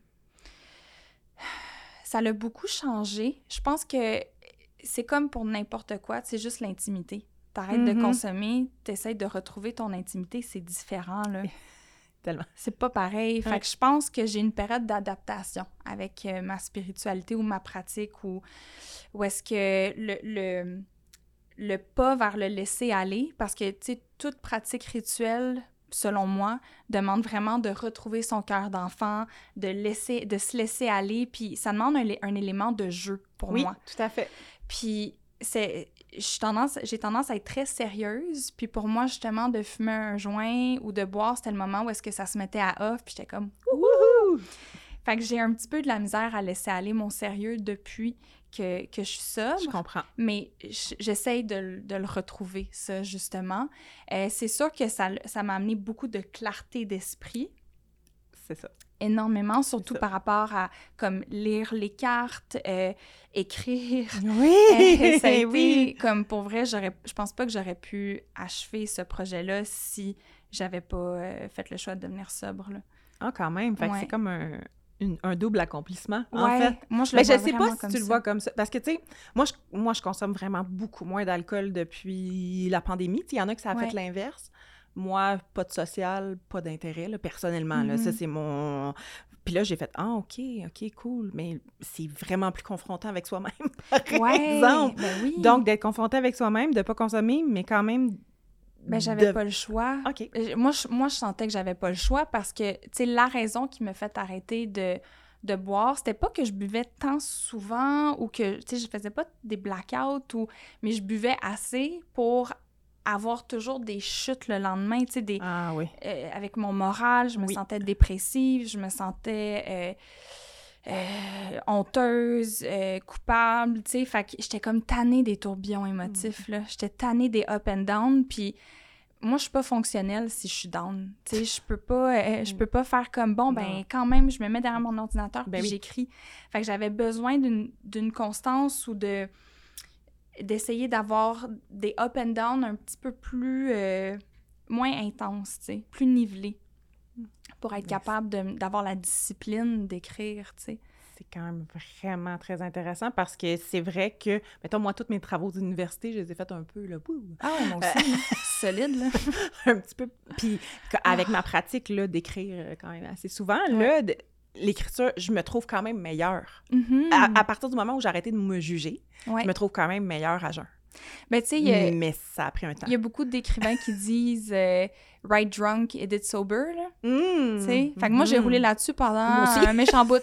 Speaker 3: Ça l'a beaucoup changé. Je pense que c'est comme pour n'importe quoi, c'est juste l'intimité. T'arrêtes de
Speaker 2: Mhm.
Speaker 3: consommer, t'essaies de retrouver ton intimité, c'est différent, là.
Speaker 2: Tellement.
Speaker 3: C'est pas pareil. Fait
Speaker 2: Ouais.
Speaker 3: que je pense que j'ai une période d'adaptation avec euh, ma spiritualité ou ma pratique, ou où est-ce que le, le, le pas vers le laisser aller, parce que, tu sais, toute pratique rituelle, selon moi, demande vraiment de retrouver son cœur d'enfant, de laisser, de se laisser aller, puis ça demande un, un élément de jeu pour
Speaker 2: Oui,
Speaker 3: moi.
Speaker 2: tout à fait.
Speaker 3: Puis c'est, j'ai tendance, j'ai tendance à être très sérieuse, puis pour moi, justement, de fumer un joint ou de boire, c'était le moment où est-ce que ça se mettait à off, puis j'étais comme « wouhou! » Fait que j'ai un petit peu de la misère à laisser aller mon sérieux depuis que, que je suis sobre.
Speaker 2: Je comprends.
Speaker 3: Mais j- j'essaye de, l- de le retrouver, ça, justement. Euh, c'est sûr que ça, l- ça m'a amené beaucoup de clarté d'esprit,
Speaker 2: C'est ça.
Speaker 3: énormément, surtout
Speaker 2: ça.
Speaker 3: par rapport à, comme, lire les cartes, euh, écrire.
Speaker 2: Oui!
Speaker 3: Euh, ça a été,
Speaker 2: oui!
Speaker 3: comme, pour vrai, j'aurais, je pense pas que j'aurais pu achever ce projet-là si j'avais pas euh, fait le choix de devenir sobre, là.
Speaker 2: Ah, quand même. Fait que
Speaker 3: Ouais.
Speaker 2: c'est comme un, une- un double accomplissement, en
Speaker 3: Ouais,
Speaker 2: fait.
Speaker 3: moi, je le
Speaker 2: Mais je
Speaker 3: vois
Speaker 2: sais
Speaker 3: vraiment
Speaker 2: pas si
Speaker 3: comme
Speaker 2: tu le
Speaker 3: ça.
Speaker 2: vois comme ça. Parce que, tu sais, moi je, moi, je consomme vraiment beaucoup moins d'alcool depuis la pandémie. Tu sais, il y en a que ça a
Speaker 3: Ouais.
Speaker 2: fait l'inverse. Moi, pas de social, pas d'intérêt, là, personnellement. Là.
Speaker 3: Mhm.
Speaker 2: Ça, c'est mon... Puis là, j'ai fait « Ah, OK, OK, cool. » Mais c'est vraiment plus confrontant avec soi-même, par
Speaker 3: Ouais,
Speaker 2: exemple.
Speaker 3: ben oui.
Speaker 2: Donc, d'être confronté avec soi-même, de pas consommer, mais quand même...
Speaker 3: Ben, j'avais
Speaker 2: de-
Speaker 3: pas le choix.
Speaker 2: OK.
Speaker 3: Euh, Moi je, moi, je sentais que j'avais pas le choix parce que, tu sais, la raison qui me fait arrêter de, de boire, c'était pas que je buvais tant souvent ou que, tu sais, je faisais pas des blackouts, ou, mais je buvais assez pour avoir toujours des chutes le lendemain, tu sais, des...
Speaker 2: Ah oui.
Speaker 3: euh, avec mon moral, je me
Speaker 2: Oui.
Speaker 3: sentais dépressive, je me sentais... euh, euh, honteuse, euh, coupable, tu sais. Fait que j'étais comme tannée des tourbillons émotifs, là. J'étais tannée des up and down, puis moi, je suis pas fonctionnelle si je suis down. Tu sais, je peux pas, euh, je peux pas faire comme, bon, ben
Speaker 2: Non.
Speaker 3: quand même, je me mets derrière mon ordinateur puis
Speaker 2: Ben oui.
Speaker 3: j'écris. Fait que j'avais besoin d'une, d'une constance ou de d'essayer d'avoir des up and down un petit peu plus, euh, moins intenses, tu sais, plus nivelés, pour être
Speaker 2: Yes.
Speaker 3: capable de, d'avoir la discipline d'écrire, tu sais.
Speaker 2: C'est quand même vraiment très intéressant parce que c'est vrai que, mettons, moi, tous mes travaux d'université, je les ai faits un peu, là, bouh,
Speaker 3: Ah ouais, moi aussi, là. Solide, là.
Speaker 2: un petit peu. Puis que- avec ma pratique, là, d'écrire euh, quand même assez souvent, là, de- l'écriture, je me trouve quand même meilleure.
Speaker 3: Mhm.
Speaker 2: À, à partir du moment où j'ai arrêté de me juger,
Speaker 3: Ouais.
Speaker 2: je me trouve quand même meilleure à jeun.
Speaker 3: Ben, tu sais, il y a-
Speaker 2: Mais ça a pris un temps.
Speaker 3: il y a beaucoup d'écrivains qui disent euh, write drunk, edit sober, là.
Speaker 2: Mmh,
Speaker 3: Tu sais? Fait que moi, j'ai
Speaker 2: mmh.
Speaker 3: roulé là-dessus pendant
Speaker 2: Moi aussi.
Speaker 3: un méchant bout.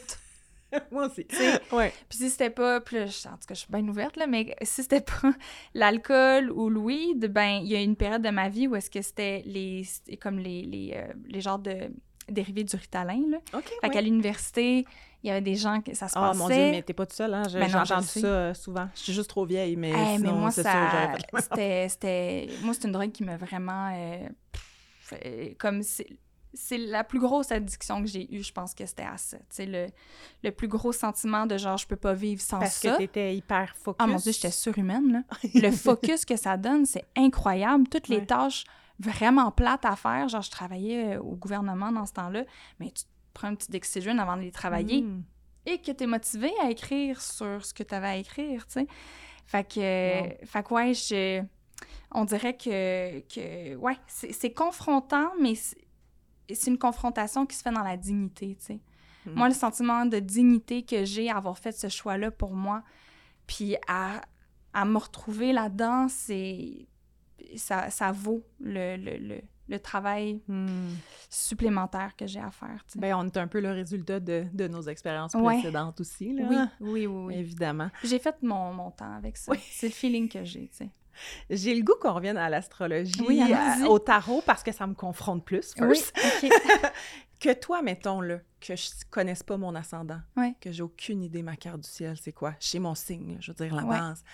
Speaker 2: Moi aussi.
Speaker 3: sais.
Speaker 2: Ouais.
Speaker 3: Puis si c'était pas... Puis là, je- en tout cas, je suis bien ouverte, là, mais si c'était pas l'alcool ou le weed, ben il y a une période de ma vie où est-ce que c'était les... comme les, les, euh, les genres de dérivés du Ritalin, là.
Speaker 2: OK,
Speaker 3: Fait
Speaker 2: ouais.
Speaker 3: qu'à l'université, il y avait des gens que ça se
Speaker 2: Oh
Speaker 3: passait.
Speaker 2: mon Dieu, mais t'es pas toute seule, hein? Je-
Speaker 3: Ben
Speaker 2: J'ai
Speaker 3: non, je
Speaker 2: entendu
Speaker 3: sais.
Speaker 2: ça euh, souvent. Je suis juste trop vieille, mais
Speaker 3: Hey, mais
Speaker 2: sinon,
Speaker 3: moi,
Speaker 2: c'est
Speaker 3: ça...
Speaker 2: sûr, j'aurais fait le même.
Speaker 3: c'était, c'était... Moi, c'est une drogue qui m'a vraiment... euh, pff, euh, comme... C'est... c'est la plus grosse addiction que j'ai eue, je pense que c'était à ça. Tu sais, le, le plus gros sentiment de genre, je peux pas vivre sans
Speaker 2: Parce
Speaker 3: ça.
Speaker 2: que t'étais hyper focus.
Speaker 3: Ah mon Dieu, j'étais surhumaine, là. Le focus que ça donne, c'est incroyable. Toutes les
Speaker 2: Ouais.
Speaker 3: tâches vraiment plates à faire, genre je travaillais euh, au gouvernement dans ce temps-là, mais tu te prends un petit Dexedrine avant de les travailler
Speaker 2: Mmh.
Speaker 3: et que t'es motivé à écrire sur ce que t'avais à écrire, tu sais. Fait que,
Speaker 2: Wow.
Speaker 3: fait que ouais, je, on dirait que, que ouais, c'est, c'est confrontant, mais c'est, c'est une confrontation qui se fait dans la dignité, tu sais.
Speaker 2: Mm.
Speaker 3: Moi, le sentiment de dignité que j'ai à avoir fait ce choix-là pour moi, puis à, à me retrouver là-dedans, c'est... Ça, ça vaut le, le, le, le travail
Speaker 2: Hmm.
Speaker 3: supplémentaire que j'ai à faire, tu sais.
Speaker 2: Ben, on est un peu le résultat de, de nos expériences
Speaker 3: Ouais.
Speaker 2: précédentes aussi, là.
Speaker 3: Oui, oui, oui, oui.
Speaker 2: Évidemment.
Speaker 3: J'ai fait mon, mon temps avec ça.
Speaker 2: Oui.
Speaker 3: C'est le feeling que j'ai, tu sais.
Speaker 2: J'ai le goût qu'on revienne à l'astrologie,
Speaker 3: Oui, allons-y.
Speaker 2: à- au tarot, parce que ça me confronte plus, first.
Speaker 3: Oui, OK.
Speaker 2: Que toi, mettons, là, que je connaisse pas mon ascendant,
Speaker 3: Ouais.
Speaker 2: que j'ai aucune idée ma carte du ciel, c'est quoi? Chez mon signe, là, je veux dire, la
Speaker 3: Ouais.
Speaker 2: base.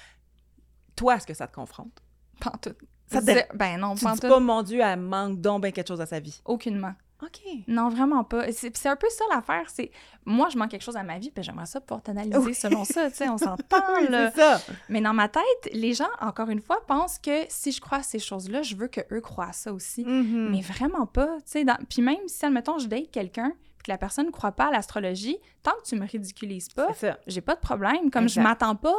Speaker 2: Toi, est-ce que ça te confronte?
Speaker 3: Pantoute.
Speaker 2: Ça te
Speaker 3: C'est- Ben non,
Speaker 2: Tu dis
Speaker 3: pantoute.
Speaker 2: pas, mon Dieu, elle manque donc bien quelque chose à sa vie.
Speaker 3: Aucunement.
Speaker 2: OK.
Speaker 3: Non, vraiment pas. C'est, c'est un peu ça l'affaire, c'est... Moi, je manque quelque chose à ma vie, puis j'aimerais ça pouvoir t'analyser
Speaker 2: Oui.
Speaker 3: selon ça, tu sais, on s'entend,
Speaker 2: Oui,
Speaker 3: là.
Speaker 2: c'est ça.
Speaker 3: Mais dans ma tête, les gens, encore une fois, pensent que si je crois à ces choses-là, je veux qu'eux croient à ça aussi.
Speaker 2: Mhm.
Speaker 3: Mais vraiment pas, tu sais. Dans... Puis même si, admettons, je date quelqu'un, puis que la personne ne croit pas à l'astrologie, tant que tu me ridiculises pas,
Speaker 2: C'est ça.
Speaker 3: j'ai pas de problème. Comme
Speaker 2: Exact.
Speaker 3: je m'attends pas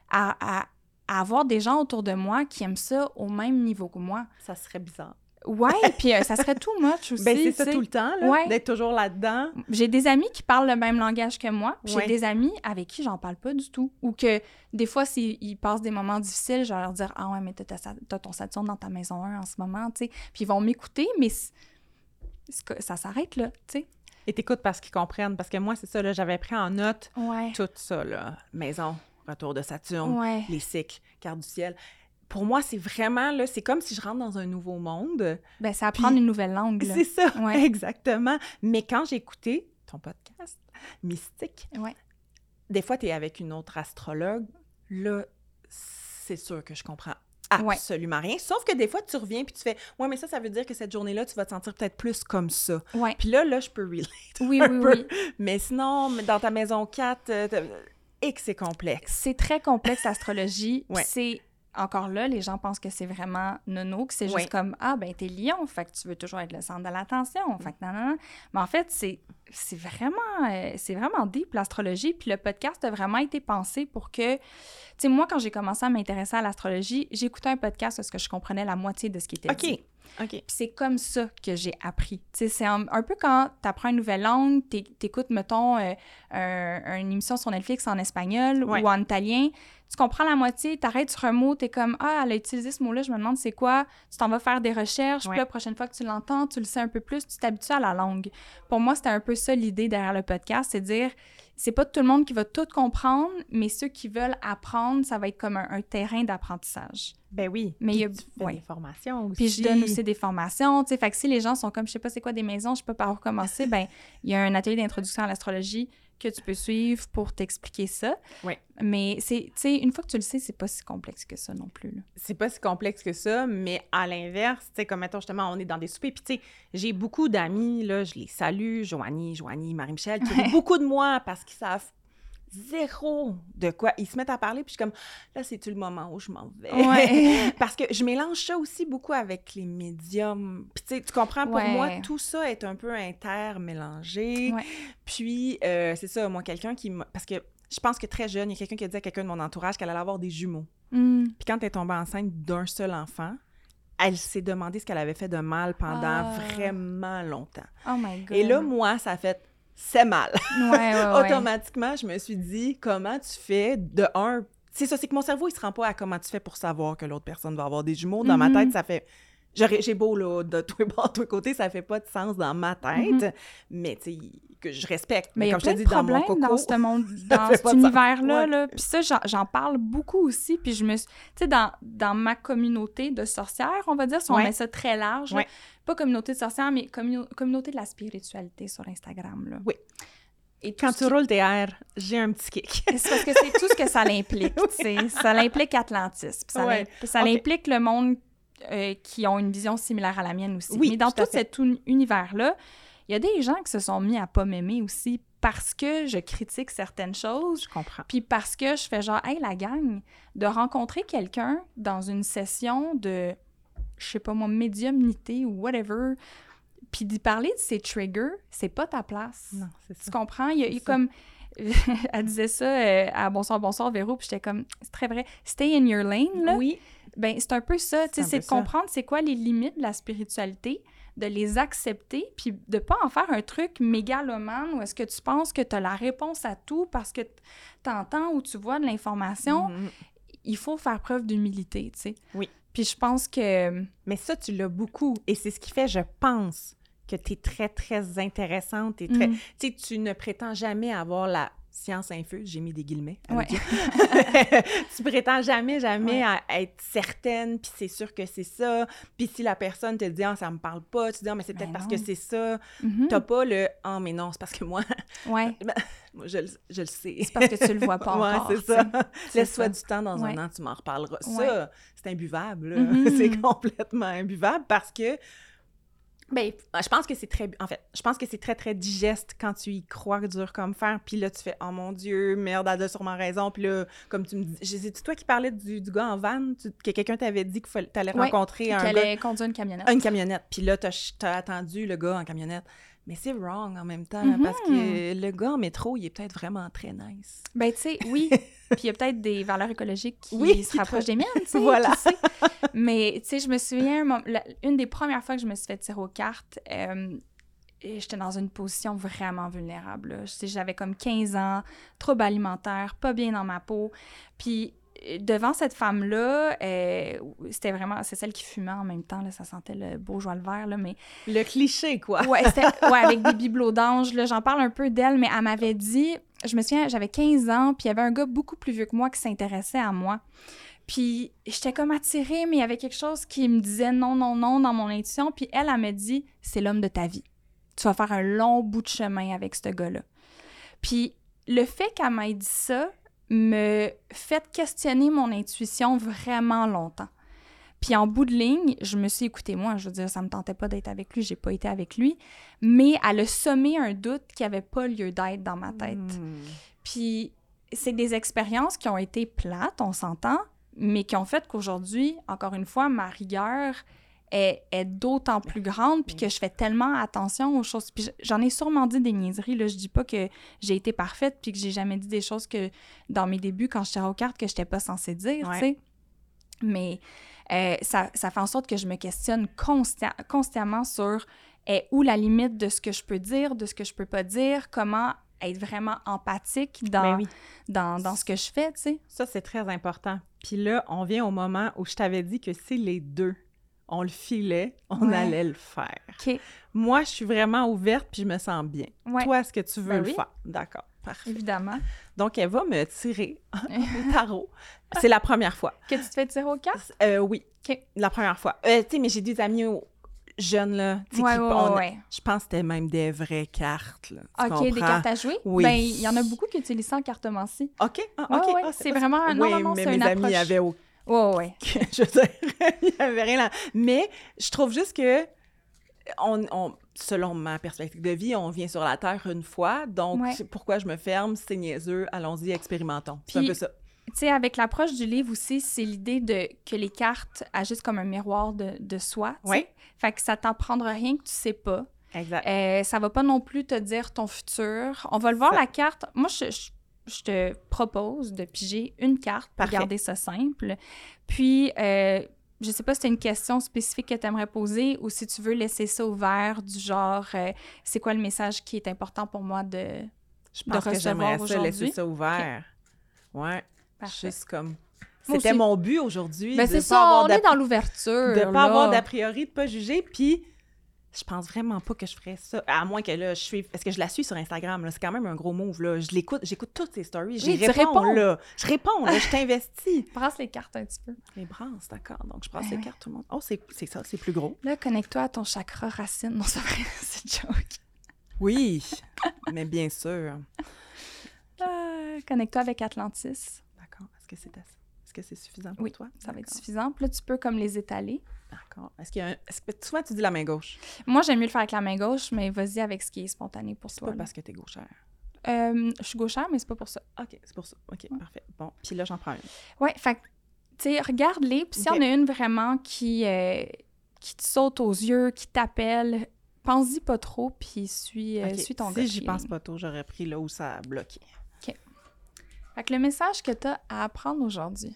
Speaker 3: à, à, à avoir des gens autour de moi qui aiment ça au même niveau que moi.
Speaker 2: Ça serait bizarre.
Speaker 3: Ouais, puis euh, ça serait too much aussi,
Speaker 2: Ben, c'est ça
Speaker 3: tu sais.
Speaker 2: tout le temps, là,
Speaker 3: Ouais.
Speaker 2: d'être toujours là-dedans.
Speaker 3: J'ai des amis qui parlent le même langage que moi, puis
Speaker 2: Ouais.
Speaker 3: j'ai des amis avec qui j'en parle pas du tout. Ou que des fois, s'ils passent des moments difficiles, je vais leur dire « Ah ouais, mais t'as, ta- t'as ton Saturne dans ta maison un en ce moment, tu sais. » Puis ils vont m'écouter, mais c- c'est que ça s'arrête là, tu sais.
Speaker 2: Et t'écoutes parce qu'ils comprennent. Parce que moi, c'est ça, là, j'avais pris en note
Speaker 3: Ouais.
Speaker 2: tout ça, là. Maison, retour de Saturne,
Speaker 3: Ouais.
Speaker 2: les cycles, carte du ciel. Pour moi, c'est vraiment, là, c'est comme si je rentre dans un nouveau monde.
Speaker 3: Ben, c'est apprendre
Speaker 2: Puis-
Speaker 3: une nouvelle langue, là.
Speaker 2: C'est ça,
Speaker 3: Ouais.
Speaker 2: exactement. Mais quand j'ai écouté ton podcast, Mystique,
Speaker 3: Ouais.
Speaker 2: des fois, tu es avec une autre astrologue. Là, c'est sûr que je comprends
Speaker 3: Ouais.
Speaker 2: absolument rien. Sauf que des fois, tu reviens puis tu fais « Ouais, mais ça, ça veut dire que cette journée-là, tu vas te sentir peut-être plus comme ça.
Speaker 3: Ouais. »
Speaker 2: Puis là, là, je peux relate
Speaker 3: Oui,
Speaker 2: un
Speaker 3: oui,
Speaker 2: peu.
Speaker 3: oui.
Speaker 2: Mais sinon, mais dans ta maison quatre, euh, t'as- et que c'est complexe.
Speaker 3: C'est très complexe, l'astrologie. Puis
Speaker 2: Ouais.
Speaker 3: c'est... Encore là, les gens pensent que c'est vraiment nono, que c'est juste
Speaker 2: Ouais.
Speaker 3: comme « Ah, ben t'es lion, fait que tu veux toujours être le centre de l'attention. » Fait que non, non, non. Mais en fait, c'est, c'est vraiment... euh, c'est vraiment deep, l'astrologie. Puis le podcast a vraiment été pensé pour que... Tu sais, moi, quand j'ai commencé à m'intéresser à l'astrologie, j'écoutais un podcast parce que je comprenais la moitié de ce qui était
Speaker 2: OK.
Speaker 3: dit.
Speaker 2: OK.
Speaker 3: Puis c'est comme ça que j'ai appris. Tu sais, c'est un, un peu quand tu apprends une nouvelle langue, t'é- t'écoutes, mettons, euh, un- une émission sur Netflix en espagnol
Speaker 2: Ouais.
Speaker 3: ou en italien, tu comprends la moitié, t'arrêtes sur un mot, t'es comme « Ah, elle a utilisé ce mot-là, je me demande c'est quoi. » Tu t'en vas faire des recherches,
Speaker 2: Ouais.
Speaker 3: puis la prochaine fois que tu l'entends, tu le sais un peu plus, tu t'habitues à la langue. Pour moi, c'était un peu ça l'idée derrière le podcast, c'est de dire c'est pas tout le monde qui va tout comprendre, mais ceux qui veulent apprendre, ça va être comme un, un terrain d'apprentissage.
Speaker 2: Ben oui.
Speaker 3: Mais
Speaker 2: Puis
Speaker 3: il y a-
Speaker 2: tu fais
Speaker 3: ouais.
Speaker 2: des formations aussi.
Speaker 3: Puis je donne aussi des formations, tu sais, fait que si les gens sont comme, je sais pas c'est quoi des maisons, je sais pas par où commencer, ben il y a un atelier d'introduction à l'astrologie que tu peux suivre pour t'expliquer ça.
Speaker 2: Oui.
Speaker 3: Mais c'est, tu sais, une fois que tu le sais, c'est pas si complexe que ça non plus, là.
Speaker 2: C'est pas si complexe que ça, mais à l'inverse, tu sais, comme mettons justement, on est dans des soupers, puis tu sais, j'ai beaucoup d'amis, là, je les salue, Joanie, Joanie, Marie-Michel, qui ont beaucoup de moi parce qu'ils savent zéro de quoi. Ils se mettent à parler, puis je suis comme, là, c'est-tu le moment où je m'en vais?
Speaker 3: Ouais.
Speaker 2: Parce que je mélange ça aussi beaucoup avec les médiums. Puis tu sais, tu comprends, pour
Speaker 3: Ouais.
Speaker 2: moi, tout ça est un peu intermélangé.
Speaker 3: Ouais.
Speaker 2: Puis, euh, c'est ça, moi, quelqu'un qui m'a... Parce que je pense que très jeune, il y a quelqu'un qui a dit à quelqu'un de mon entourage qu'elle allait avoir des jumeaux.
Speaker 3: Mm.
Speaker 2: Puis quand elle est tombée enceinte d'un seul enfant, elle s'est demandé ce qu'elle avait fait de mal pendant
Speaker 3: Ah.
Speaker 2: vraiment longtemps.
Speaker 3: Oh my God.
Speaker 2: Et là, moi, ça a fait... c'est mal.
Speaker 3: Ouais, ouais, ouais.
Speaker 2: Automatiquement, je me suis dit, comment tu fais de un... C'est ça, c'est que mon cerveau, il se rend pas à comment tu fais pour savoir que l'autre personne va avoir des jumeaux. Dans
Speaker 3: Mm-hmm.
Speaker 2: ma tête, ça fait... J'aurais- J'ai beau, là, de tous les bords, de tous les côtés, ça fait pas de sens dans ma tête,
Speaker 3: Mm-hmm.
Speaker 2: mais tu sais, que je respecte.
Speaker 3: Mais il y a
Speaker 2: comme je te
Speaker 3: plein
Speaker 2: dis,
Speaker 3: de
Speaker 2: dans mon
Speaker 3: problèmes
Speaker 2: coco...
Speaker 3: dans ce monde,
Speaker 2: ça
Speaker 3: dans
Speaker 2: fait
Speaker 3: cet
Speaker 2: pas de sens.
Speaker 3: univers-là.
Speaker 2: Ouais.
Speaker 3: Là. Puis ça, j'en, j'en parle beaucoup aussi. Puis je me suis... Tu sais, dans, dans ma communauté de sorcières, on va dire, si on
Speaker 2: Ouais.
Speaker 3: met ça très large, là,
Speaker 2: Ouais.
Speaker 3: pas communauté de sorcières, mais commu- communauté de la spiritualité sur Instagram. Là.
Speaker 2: Oui.
Speaker 3: Et tout
Speaker 2: Quand
Speaker 3: ce
Speaker 2: tu
Speaker 3: qui-
Speaker 2: roules tes airs, j'ai un petit kick.
Speaker 3: C'est parce que c'est tout ce que ça l'implique, tu sais. Ça l'implique Atlantis. Puis ça,
Speaker 2: Ouais.
Speaker 3: l'im- ça
Speaker 2: Ok.
Speaker 3: l'implique le monde euh, qui ont une vision similaire à la mienne aussi.
Speaker 2: Oui,
Speaker 3: Mais dans
Speaker 2: tout à
Speaker 3: tout
Speaker 2: fait.
Speaker 3: cet uni- univers-là, il y a des gens qui se sont mis à pas m'aimer aussi parce que je critique certaines choses,
Speaker 2: Je comprends.
Speaker 3: puis parce que je fais genre, hey, la gang, de rencontrer quelqu'un dans une session de, je sais pas moi, médiumnité ou whatever, puis d'y parler de ses triggers, c'est pas ta place.
Speaker 2: Non, c'est
Speaker 3: Tu
Speaker 2: ça.
Speaker 3: comprends? Il y a, il y a
Speaker 2: C'est ça.
Speaker 3: comme... Elle disait ça euh, à Bonsoir, Bonsoir, Véro, puis j'étais comme, c'est très vrai. Stay in your lane, là.
Speaker 2: Oui.
Speaker 3: Ben, c'est un peu ça, tu sais,
Speaker 2: C'est un
Speaker 3: c'est
Speaker 2: peu
Speaker 3: de
Speaker 2: ça.
Speaker 3: comprendre c'est quoi les limites de la spiritualité, de les accepter, puis de pas en faire un truc mégalomane où est-ce que tu penses que tu as la réponse à tout parce que t'entends ou tu vois de l'information.
Speaker 2: Mhm.
Speaker 3: Il faut faire preuve d'humilité, tu sais.
Speaker 2: Oui.
Speaker 3: Puis je pense que...
Speaker 2: Mais ça, tu l'as beaucoup. Et c'est ce qui fait, je pense, que tu es très, très intéressante. Et très...
Speaker 3: Mm.
Speaker 2: Tu sais, tu ne prétends jamais avoir la science infuse. J'ai mis des guillemets.
Speaker 3: Ouais.
Speaker 2: ok? Tu prétends jamais, jamais
Speaker 3: Ouais.
Speaker 2: à être certaine, puis c'est sûr que c'est ça. Puis si la personne te dit « Ah, ça me parle pas », tu dis « Ah, mais c'est peut-être
Speaker 3: Ben
Speaker 2: parce
Speaker 3: non.
Speaker 2: que c'est ça.
Speaker 3: Mhm.
Speaker 2: T'as pas le « Ah, mais non, c'est parce que moi,
Speaker 3: Ouais,
Speaker 2: moi je, le- je le sais. »
Speaker 3: c'est parce que tu le vois pas
Speaker 2: Ouais,
Speaker 3: encore,
Speaker 2: c'est
Speaker 3: tu sais.
Speaker 2: ça.
Speaker 3: C'est
Speaker 2: Laisse-toi
Speaker 3: ça.
Speaker 2: du temps, dans
Speaker 3: Ouais.
Speaker 2: un an, tu m'en reparleras.
Speaker 3: Ouais.
Speaker 2: Ça, c'est imbuvable. là.
Speaker 3: Mhm.
Speaker 2: C'est complètement imbuvable parce que,
Speaker 3: Ben,
Speaker 2: je pense que c'est très, en fait, je pense que c'est très, très digeste quand tu y crois dur comme fer. Puis là, tu fais, oh mon Dieu, merde, elle a sûrement raison. Puis là, comme tu me dis, c'est toi qui parlais du, du gars en van, tu- que quelqu'un t'avait dit que t'allais
Speaker 3: Ouais,
Speaker 2: rencontrer un
Speaker 3: qu'elle
Speaker 2: gars,
Speaker 3: allait conduire une camionnette.
Speaker 2: une camionnette. Puis là, t'as t'as attendu le gars en camionnette. Mais c'est wrong en même temps,
Speaker 3: Mhm.
Speaker 2: parce que le gars en métro, il est peut-être vraiment très nice.
Speaker 3: Ben, tu sais, oui. Puis il y a peut-être des valeurs écologiques qui
Speaker 2: Oui,
Speaker 3: se
Speaker 2: qui
Speaker 3: rapprochent
Speaker 2: te-
Speaker 3: des miennes, tu sais.
Speaker 2: Voilà.
Speaker 3: qui sait. Mais, tu sais, je me souviens, mon- la- une des premières fois que je me suis fait tirer aux cartes, euh, et j'étais dans une position vraiment vulnérable. là. Je sais, J'avais comme quinze ans, trouble alimentaire, pas bien dans ma peau. Puis euh, devant cette femme-là, euh, c'était vraiment... C'est celle qui fumait en même temps, là, ça sentait le beau joie le vert, là, mais...
Speaker 2: Le cliché, quoi.
Speaker 3: Ouais, c'était, ouais, avec des bibelots d'ange, là, j'en parle un peu d'elle, mais elle m'avait dit, je me souviens, j'avais quinze ans, puis il y avait un gars beaucoup plus vieux que moi qui s'intéressait à moi. Puis j'étais comme attirée, mais il y avait quelque chose qui me disait non, non, non dans mon intuition, puis elle, elle me dit, c'est l'homme de ta vie. Tu vas faire un long bout de chemin avec ce gars-là. Puis le fait qu'elle m'ait dit ça me fait questionner mon intuition vraiment longtemps. Puis en bout de ligne, je me suis écoutée, moi, je veux dire, ça me tentait pas d'être avec lui, j'ai pas été avec lui, mais elle a semé un doute qui avait pas lieu d'être dans ma tête.
Speaker 2: Hmm.
Speaker 3: Puis c'est des expériences qui ont été plates, on s'entend, mais qui ont fait qu'aujourd'hui, encore une fois, ma rigueur est, est d'autant plus grande, puis que je fais tellement attention aux choses. Puis j'en ai sûrement dit des niaiseries, là, je dis pas que j'ai été parfaite, puis que j'ai jamais dit des choses que, dans mes débuts, quand je tirais aux cartes, que j'étais pas censée dire,
Speaker 2: Ouais.
Speaker 3: tu sais. Mais euh, ça, ça fait en sorte que je me questionne constant, constamment sur est où la limite de ce que je peux dire, de ce que je peux pas dire, comment être vraiment empathique dans,
Speaker 2: Ben oui.
Speaker 3: dans, dans ce que je fais, tu sais.
Speaker 2: Ça, c'est très important. Puis là, on vient au moment où je t'avais dit que si les deux, on le filait, on
Speaker 3: Ouais.
Speaker 2: allait le faire.
Speaker 3: OK.
Speaker 2: Moi, je suis vraiment ouverte puis je me sens bien.
Speaker 3: Ouais.
Speaker 2: Toi, est-ce que tu veux
Speaker 3: Ben
Speaker 2: le
Speaker 3: oui.
Speaker 2: faire? D'accord, parfait.
Speaker 3: Évidemment.
Speaker 2: Donc, elle va me tirer le tarot. C'est la première fois.
Speaker 3: Que tu te fais tirer au cartes?
Speaker 2: Euh, oui,
Speaker 3: OK.
Speaker 2: la première fois. Euh, tu sais, mais j'ai des amis... au- jeunes, là. Tu sais,
Speaker 3: Ouais,
Speaker 2: qui-
Speaker 3: ouais,
Speaker 2: on-
Speaker 3: ouais.
Speaker 2: Je pense que c'était même des vraies cartes, là. Tu
Speaker 3: OK, des
Speaker 2: comprends?
Speaker 3: cartes à jouer?
Speaker 2: Oui.
Speaker 3: Ben, il y en a beaucoup qui utilisent ça en cartomancie.
Speaker 2: OK, ah,
Speaker 3: Ouais,
Speaker 2: OK.
Speaker 3: ouais,
Speaker 2: Ah,
Speaker 3: c'est
Speaker 2: pas-
Speaker 3: vraiment- non,
Speaker 2: Oui,
Speaker 3: non, non,
Speaker 2: mais
Speaker 3: c'est
Speaker 2: mes
Speaker 3: une
Speaker 2: amis
Speaker 3: approche.
Speaker 2: avaient au...
Speaker 3: Ouais, ouais.
Speaker 2: Je veux dire, il n'y avait rien là. Mais je trouve juste que, on, on- selon ma perspective de vie, on vient sur la Terre une fois, donc
Speaker 3: Ouais.
Speaker 2: c'est pourquoi je me ferme, c'est niaiseux, allons-y, expérimentons. C'est un
Speaker 3: Puis-
Speaker 2: peu ça.
Speaker 3: Tu sais, avec l'approche du livre aussi, c'est l'idée de que les cartes agissent comme un miroir de, de soi. tu sais.
Speaker 2: Oui.
Speaker 3: Fait que ça t'apprendra rien que tu sais pas.
Speaker 2: Exact.
Speaker 3: Euh, ça va pas non plus te dire ton futur. On va le voir,
Speaker 2: Ça-
Speaker 3: la carte. Moi, je, je, je te propose de piger une carte pour
Speaker 2: Parfait.
Speaker 3: garder ça simple. Puis, euh, je sais pas si tu as une question spécifique que tu aimerais poser ou si tu veux laisser ça ouvert, du genre, euh, c'est quoi le message qui est important pour moi de...
Speaker 2: Je
Speaker 3: de
Speaker 2: pense que
Speaker 3: recevoir
Speaker 2: j'aimerais ça
Speaker 3: aujourd'hui.
Speaker 2: laisser ça ouvert. Ouais.
Speaker 3: Parfait.
Speaker 2: Juste comme...
Speaker 3: Moi
Speaker 2: C'était
Speaker 3: aussi.
Speaker 2: mon but aujourd'hui.
Speaker 3: Ben,
Speaker 2: de
Speaker 3: c'est
Speaker 2: pas
Speaker 3: ça,
Speaker 2: avoir
Speaker 3: on
Speaker 2: d'a-
Speaker 3: est dans l'ouverture.
Speaker 2: De ne pas
Speaker 3: là.
Speaker 2: avoir d'a priori, de pas juger, puis je pense vraiment pas que je ferais ça. À moins que là, je suis... Parce que je la suis sur Instagram, là, c'est quand même un gros move, là. Je l'écoute, j'écoute toutes ses stories, j'y
Speaker 3: Oui, tu
Speaker 2: réponds,
Speaker 3: réponds.
Speaker 2: là. Je réponds, là, je t'investis.
Speaker 3: Brasse les cartes un petit peu.
Speaker 2: Les brasses, d'accord. Donc, je brasse
Speaker 3: Ben
Speaker 2: les
Speaker 3: oui.
Speaker 2: cartes, tout le monde. Oh, c'est c'est ça, c'est plus gros.
Speaker 3: Là, connecte-toi à ton chakra racine. Non, c'est vrai, c'est une joke.
Speaker 2: Oui, mais bien sûr.
Speaker 3: Euh, connecte-toi avec Atlantis.
Speaker 2: D'accord. Est-ce que c'est assez? Est-ce que c'est suffisant pour
Speaker 3: Oui,
Speaker 2: toi?
Speaker 3: ça va être
Speaker 2: D'accord.
Speaker 3: suffisant. Puis là, tu peux comme les étaler.
Speaker 2: D'accord. Est-ce qu'il y a un... Est-ce que souvent, tu dis la main gauche?
Speaker 3: Moi, j'aime mieux le faire avec la main gauche, mais vas-y avec ce qui est spontané pour
Speaker 2: C'est
Speaker 3: toi.
Speaker 2: pas
Speaker 3: là.
Speaker 2: parce que t'es gauchère.
Speaker 3: Euh, je suis gauchère, mais c'est pas pour ça.
Speaker 2: OK, c'est pour ça. OK, parfait. Bon, puis là, j'en prends une.
Speaker 3: Ouais, fait que, tu sais, regarde-les. Puis si
Speaker 2: Ok.
Speaker 3: on a une vraiment qui, euh, qui te saute aux yeux, qui t'appelle, pense-y pas trop, puis suis, euh,
Speaker 2: OK.
Speaker 3: suis ton
Speaker 2: Si
Speaker 3: gut
Speaker 2: j'y pense
Speaker 3: feeling.
Speaker 2: pas tôt, j'aurais pris là où ça a bloqué.
Speaker 3: Fait que le message que tu as à apprendre aujourd'hui,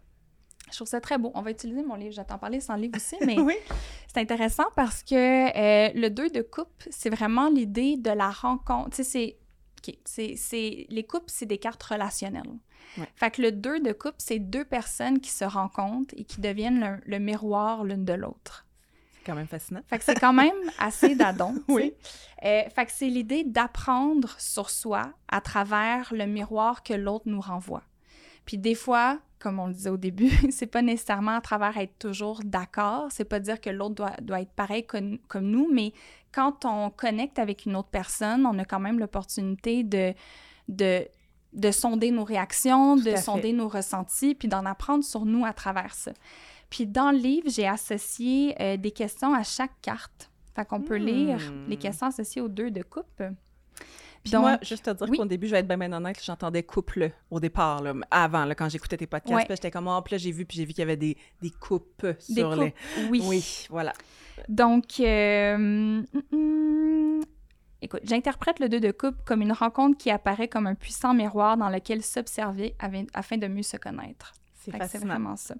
Speaker 3: je trouve ça très beau. On va utiliser mon livre. J'attends parler sans livre aussi, mais
Speaker 2: Oui.
Speaker 3: c'est intéressant parce que euh, le deux de coupe, c'est vraiment l'idée de la rencontre. Tu sais, c'est... OK, c'est, c'est... Les coupes, c'est des cartes relationnelles.
Speaker 2: Ouais.
Speaker 3: Fait que le deux de coupe, c'est deux personnes qui se rencontrent et qui deviennent le, le miroir l'une de l'autre.
Speaker 2: C'est quand même fascinant.
Speaker 3: Fait que c'est quand même assez d'adon, tu
Speaker 2: Oui.
Speaker 3: sais. Euh, fait que c'est l'idée d'apprendre sur soi à travers le miroir que l'autre nous renvoie. Puis des fois, comme on le disait au début, c'est pas nécessairement à travers être toujours d'accord, c'est pas dire que l'autre doit, doit être pareil comme, comme nous, mais quand on connecte avec une autre personne, on a quand même l'opportunité de, de, de sonder nos réactions,
Speaker 2: Tout
Speaker 3: de
Speaker 2: à fait.
Speaker 3: sonder nos ressentis, puis d'en apprendre sur nous à travers ça. Puis dans le livre, j'ai associé euh, des questions à chaque carte. Fait qu'on peut
Speaker 2: Hmm.
Speaker 3: lire les questions associées aux deux de coupe.
Speaker 2: Puis
Speaker 3: Donc,
Speaker 2: moi, juste te dire
Speaker 3: oui.
Speaker 2: qu'au début, je vais être bien, bien honnête, j'entendais couple au départ, là, avant, là, quand j'écoutais tes podcasts.
Speaker 3: Ouais.
Speaker 2: Puis là, j'étais comme, oh, puis là, j'ai vu, puis j'ai vu qu'il y avait des, des coupes
Speaker 3: des
Speaker 2: sur
Speaker 3: coupes,
Speaker 2: les...
Speaker 3: oui.
Speaker 2: Oui, voilà.
Speaker 3: Donc, euh, hum, hum, écoute, j'interprète le deux de coupe comme une rencontre qui apparaît comme un puissant miroir dans lequel s'observer av- afin de mieux se connaître.
Speaker 2: C'est
Speaker 3: Fait que c'est
Speaker 2: fascinant.
Speaker 3: vraiment ça.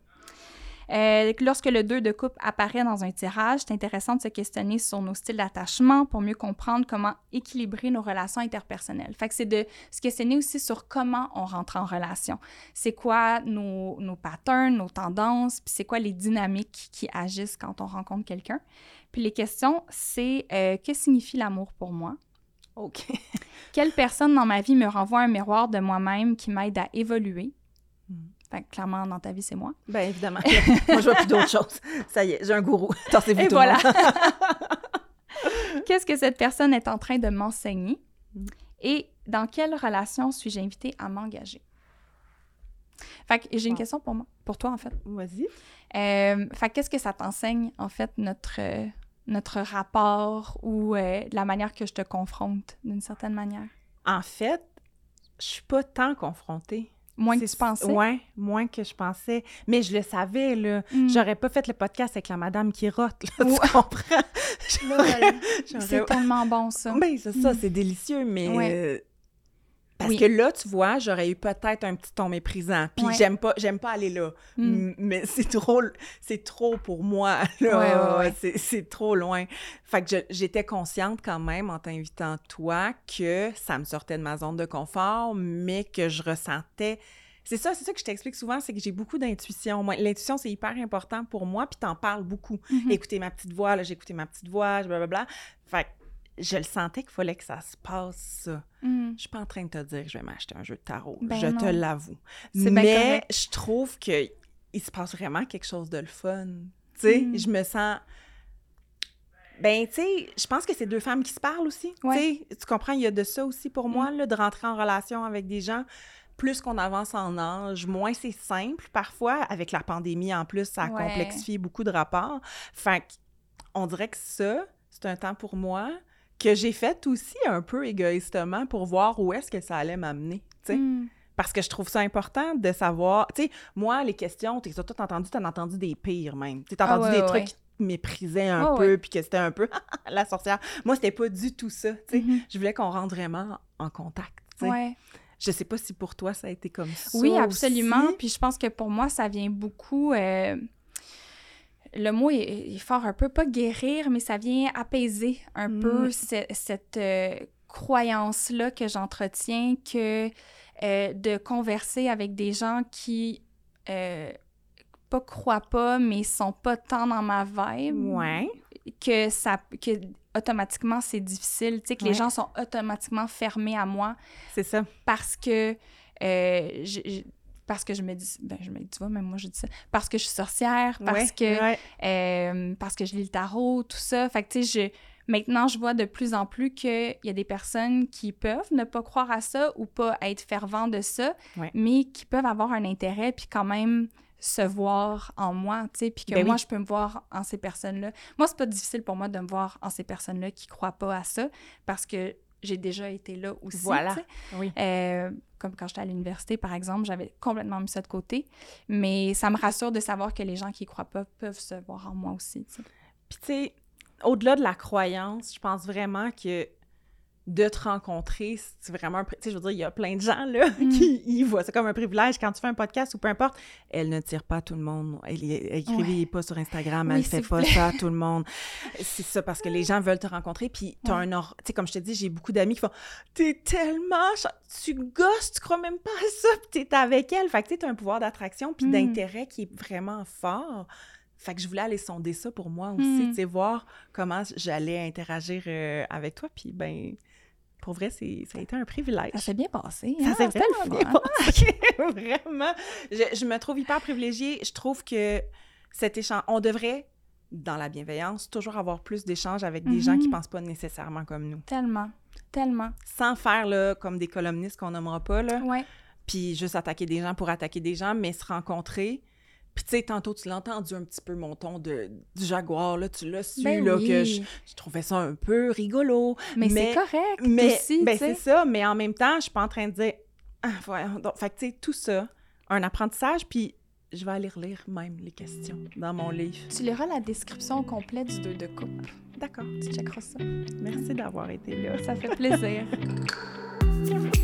Speaker 3: Euh, lorsque le deux de coupe apparaît dans un tirage, c'est intéressant de se questionner sur nos styles d'attachement pour mieux comprendre comment équilibrer nos relations interpersonnelles. Fait que c'est de se questionner aussi sur comment on rentre en relation. C'est quoi nos, nos patterns, nos tendances, puis c'est quoi les dynamiques qui agissent quand on rencontre quelqu'un. Puis les questions, c'est euh, que signifie l'amour pour moi?
Speaker 2: OK.
Speaker 3: Quelle personne dans ma vie me renvoie un miroir de moi-même qui m'aide à évoluer?
Speaker 2: Mm.
Speaker 3: Fait que clairement, dans ta vie, c'est moi.
Speaker 2: Bien, évidemment. Moi, je vois plus d'autres choses. Ça y est, j'ai un gourou. Attendez-vous
Speaker 3: Et
Speaker 2: tout
Speaker 3: voilà.
Speaker 2: le monde.
Speaker 3: Qu'est-ce que cette personne est en train de m'enseigner?
Speaker 2: Mm.
Speaker 3: Et dans quelle relation suis-je invitée à m'engager? Fait que j'ai une
Speaker 2: Wow.
Speaker 3: question pour moi, pour toi, en fait.
Speaker 2: Vas-y.
Speaker 3: Euh, fait que qu'est-ce que ça t'enseigne, en fait, notre, euh, notre rapport ou euh, la manière que je te confronte, d'une certaine manière?
Speaker 2: En fait, je suis pas tant confrontée.
Speaker 3: Moins que
Speaker 2: C'est-
Speaker 3: tu pensais?
Speaker 2: Ouais, moins que je pensais. Mais je le savais, là.
Speaker 3: Mm.
Speaker 2: J'aurais pas fait le podcast avec la madame qui rote, là,
Speaker 3: Ouais.
Speaker 2: tu comprends? J'aurais-
Speaker 3: C'est
Speaker 2: j'aurais-
Speaker 3: tellement bon, ça.
Speaker 2: Ben, c'est ça,
Speaker 3: Mm.
Speaker 2: c'est délicieux, mais...
Speaker 3: Ouais.
Speaker 2: euh, Parce
Speaker 3: Oui.
Speaker 2: que là, tu vois, j'aurais eu peut-être un petit ton méprisant. Puis
Speaker 3: Ouais.
Speaker 2: j'aime pas, j'aime pas aller là.
Speaker 3: Mm.
Speaker 2: M- Mais c'est trop, c'est trop pour moi, là.
Speaker 3: Ouais, ouais, ouais.
Speaker 2: C'est, c'est trop loin. Fait que je- j'étais consciente quand même, en t'invitant toi, que ça me sortait de ma zone de confort, mais que je ressentais... C'est ça, c'est ça que je t'explique souvent, c'est que j'ai beaucoup d'intuition. Moi, l'intuition, c'est hyper important pour moi, puis t'en parles beaucoup.
Speaker 3: Mhm.
Speaker 2: Écouter ma petite voix, là, j'ai écouté ma petite voix, blablabla. Fait que je le sentais qu'il fallait que ça se passe, ça.
Speaker 3: Mm.
Speaker 2: Je suis pas en train de te dire que je vais m'acheter un jeu de tarot.
Speaker 3: Ben
Speaker 2: je te
Speaker 3: non.
Speaker 2: l'avoue.
Speaker 3: C'est bien
Speaker 2: Mais
Speaker 3: correct.
Speaker 2: je trouve qu'il se passe vraiment quelque chose de le fun. Tu sais,
Speaker 3: Mm.
Speaker 2: je me sens... Ben, tu sais, je pense que c'est deux femmes qui se parlent aussi.
Speaker 3: Ouais.
Speaker 2: Tu sais, tu comprends, il y a de ça aussi pour moi, là, de rentrer en relation avec des gens. Plus qu'on avance en âge, moins c'est simple. Parfois, avec la pandémie en plus, ça a
Speaker 3: Ouais.
Speaker 2: complexifié beaucoup de rapports. Fait qu'on dirait que ça, c'est un temps pour moi que j'ai fait aussi un peu égoïstement pour voir où est-ce que ça allait m'amener, tu sais.
Speaker 3: Mm.
Speaker 2: Parce que je trouve ça important de savoir... Tu sais, moi, les questions, tu as tout entendu, tu as entendu des pires même. Tu as
Speaker 3: Ah
Speaker 2: entendu
Speaker 3: ouais,
Speaker 2: des
Speaker 3: ouais,
Speaker 2: trucs
Speaker 3: ouais.
Speaker 2: qui te méprisaient un
Speaker 3: Ouais,
Speaker 2: peu,
Speaker 3: ouais.
Speaker 2: puis que c'était un peu la sorcière. Moi, c'était pas du tout ça, tu sais.
Speaker 3: Mhm.
Speaker 2: Je voulais qu'on rentre vraiment en contact, tu sais.
Speaker 3: Ouais.
Speaker 2: Je sais pas si pour toi, ça a été comme ça
Speaker 3: Oui, absolument.
Speaker 2: aussi.
Speaker 3: Puis je pense que pour moi, ça vient beaucoup... euh, Le mot est, est fort un peu, pas guérir, mais ça vient apaiser un
Speaker 2: Mm.
Speaker 3: peu ce- cette euh, croyance-là que j'entretiens, que euh, de converser avec des gens qui, euh, pas croient pas, mais sont pas tant dans ma vibe,
Speaker 2: Ouais.
Speaker 3: que ça... que automatiquement, c'est difficile. Tu sais, que
Speaker 2: Ouais.
Speaker 3: les gens sont automatiquement fermés à moi
Speaker 2: C'est ça.
Speaker 3: parce que... euh, je- je- parce que je me dis... Ben, je me dis, tu vois, même moi, je dis ça. Parce que je suis sorcière, parce
Speaker 2: Ouais,
Speaker 3: que...
Speaker 2: ouais.
Speaker 3: Euh, parce que je lis le tarot, tout ça. Fait que, tu sais, je... maintenant, je vois de plus en plus qu'il y a des personnes qui peuvent ne pas croire à ça ou pas être fervents de ça,
Speaker 2: Ouais.
Speaker 3: mais qui peuvent avoir un intérêt puis quand même se voir en moi, tu sais, puis que
Speaker 2: Ben
Speaker 3: moi,
Speaker 2: oui.
Speaker 3: je peux me voir en ces personnes-là. Moi, c'est pas difficile pour moi de me voir en ces personnes-là qui croient pas à ça parce que j'ai déjà été là aussi,
Speaker 2: Voilà.
Speaker 3: tu sais.
Speaker 2: Oui.
Speaker 3: Euh, comme quand j'étais à l'université, par exemple, j'avais complètement mis ça de côté. Mais ça me rassure de savoir que les gens qui y croient pas peuvent se voir en moi aussi, tu sais.
Speaker 2: Puis, tu sais, au-delà de la croyance, je pense vraiment que de te rencontrer, c'est vraiment un... pri- Tu sais, je veux dire, il y a plein de gens, là,
Speaker 3: Mm.
Speaker 2: qui y voient ça comme un privilège. Quand tu fais un podcast ou peu importe, elle ne tire pas à tout le monde. Elle, elle écrivez
Speaker 3: Ouais.
Speaker 2: pas sur Instagram,
Speaker 3: Oui,
Speaker 2: elle
Speaker 3: s'il
Speaker 2: fait
Speaker 3: vous
Speaker 2: pas
Speaker 3: plaît.
Speaker 2: ça à tout le monde. C'est ça, parce que les gens veulent te rencontrer, puis t'as
Speaker 3: Ouais.
Speaker 2: un... or- Tu sais, comme je te dis, j'ai beaucoup d'amis qui font « T'es tellement... ch- Tu gosses, tu crois même pas à ça, puis t'es avec elle. » Fait que tu sais, t'as un pouvoir d'attraction puis
Speaker 3: Mm.
Speaker 2: d'intérêt qui est vraiment fort. Fait que je voulais aller sonder ça pour moi aussi,
Speaker 3: Mm.
Speaker 2: tu sais, voir comment j'allais interagir euh, avec toi. Puis, ben, pour vrai, c'est, ça a été un privilège.
Speaker 3: Ça s'est bien passé.
Speaker 2: Ça
Speaker 3: hein?
Speaker 2: s'est
Speaker 3: C'était
Speaker 2: vraiment
Speaker 3: le
Speaker 2: bien
Speaker 3: fun.
Speaker 2: passé. Vraiment. Je, je me trouve hyper privilégiée. Je trouve que cet échange... On devrait, dans la bienveillance, toujours avoir plus d'échanges avec des
Speaker 3: Mhm.
Speaker 2: gens qui pensent pas nécessairement comme nous.
Speaker 3: Tellement, tellement.
Speaker 2: Sans faire, là, comme des columnistes qu'on nommera pas, là,
Speaker 3: Ouais.
Speaker 2: puis juste attaquer des gens pour attaquer des gens, mais se rencontrer. Puis, tu sais, tantôt, tu l'as entendu un petit peu, mon ton de, du jaguar, là, tu l'as su,
Speaker 3: Ben
Speaker 2: là,
Speaker 3: oui.
Speaker 2: que je, je trouvais ça un peu rigolo.
Speaker 3: Mais,
Speaker 2: Mais-
Speaker 3: c'est correct
Speaker 2: Mais,
Speaker 3: aussi,
Speaker 2: ben,
Speaker 3: tu sais.
Speaker 2: c'est ça, mais en même temps, je suis pas en train de dire, ah, voyons donc. Fait que, tu sais, tout ça, un apprentissage, puis je vais aller relire même les questions dans mon livre.
Speaker 3: Tu liras la description complète du deux de coupe.
Speaker 2: D'accord.
Speaker 3: Tu checkeras ça.
Speaker 2: Merci d'avoir été là.
Speaker 3: Ça fait plaisir.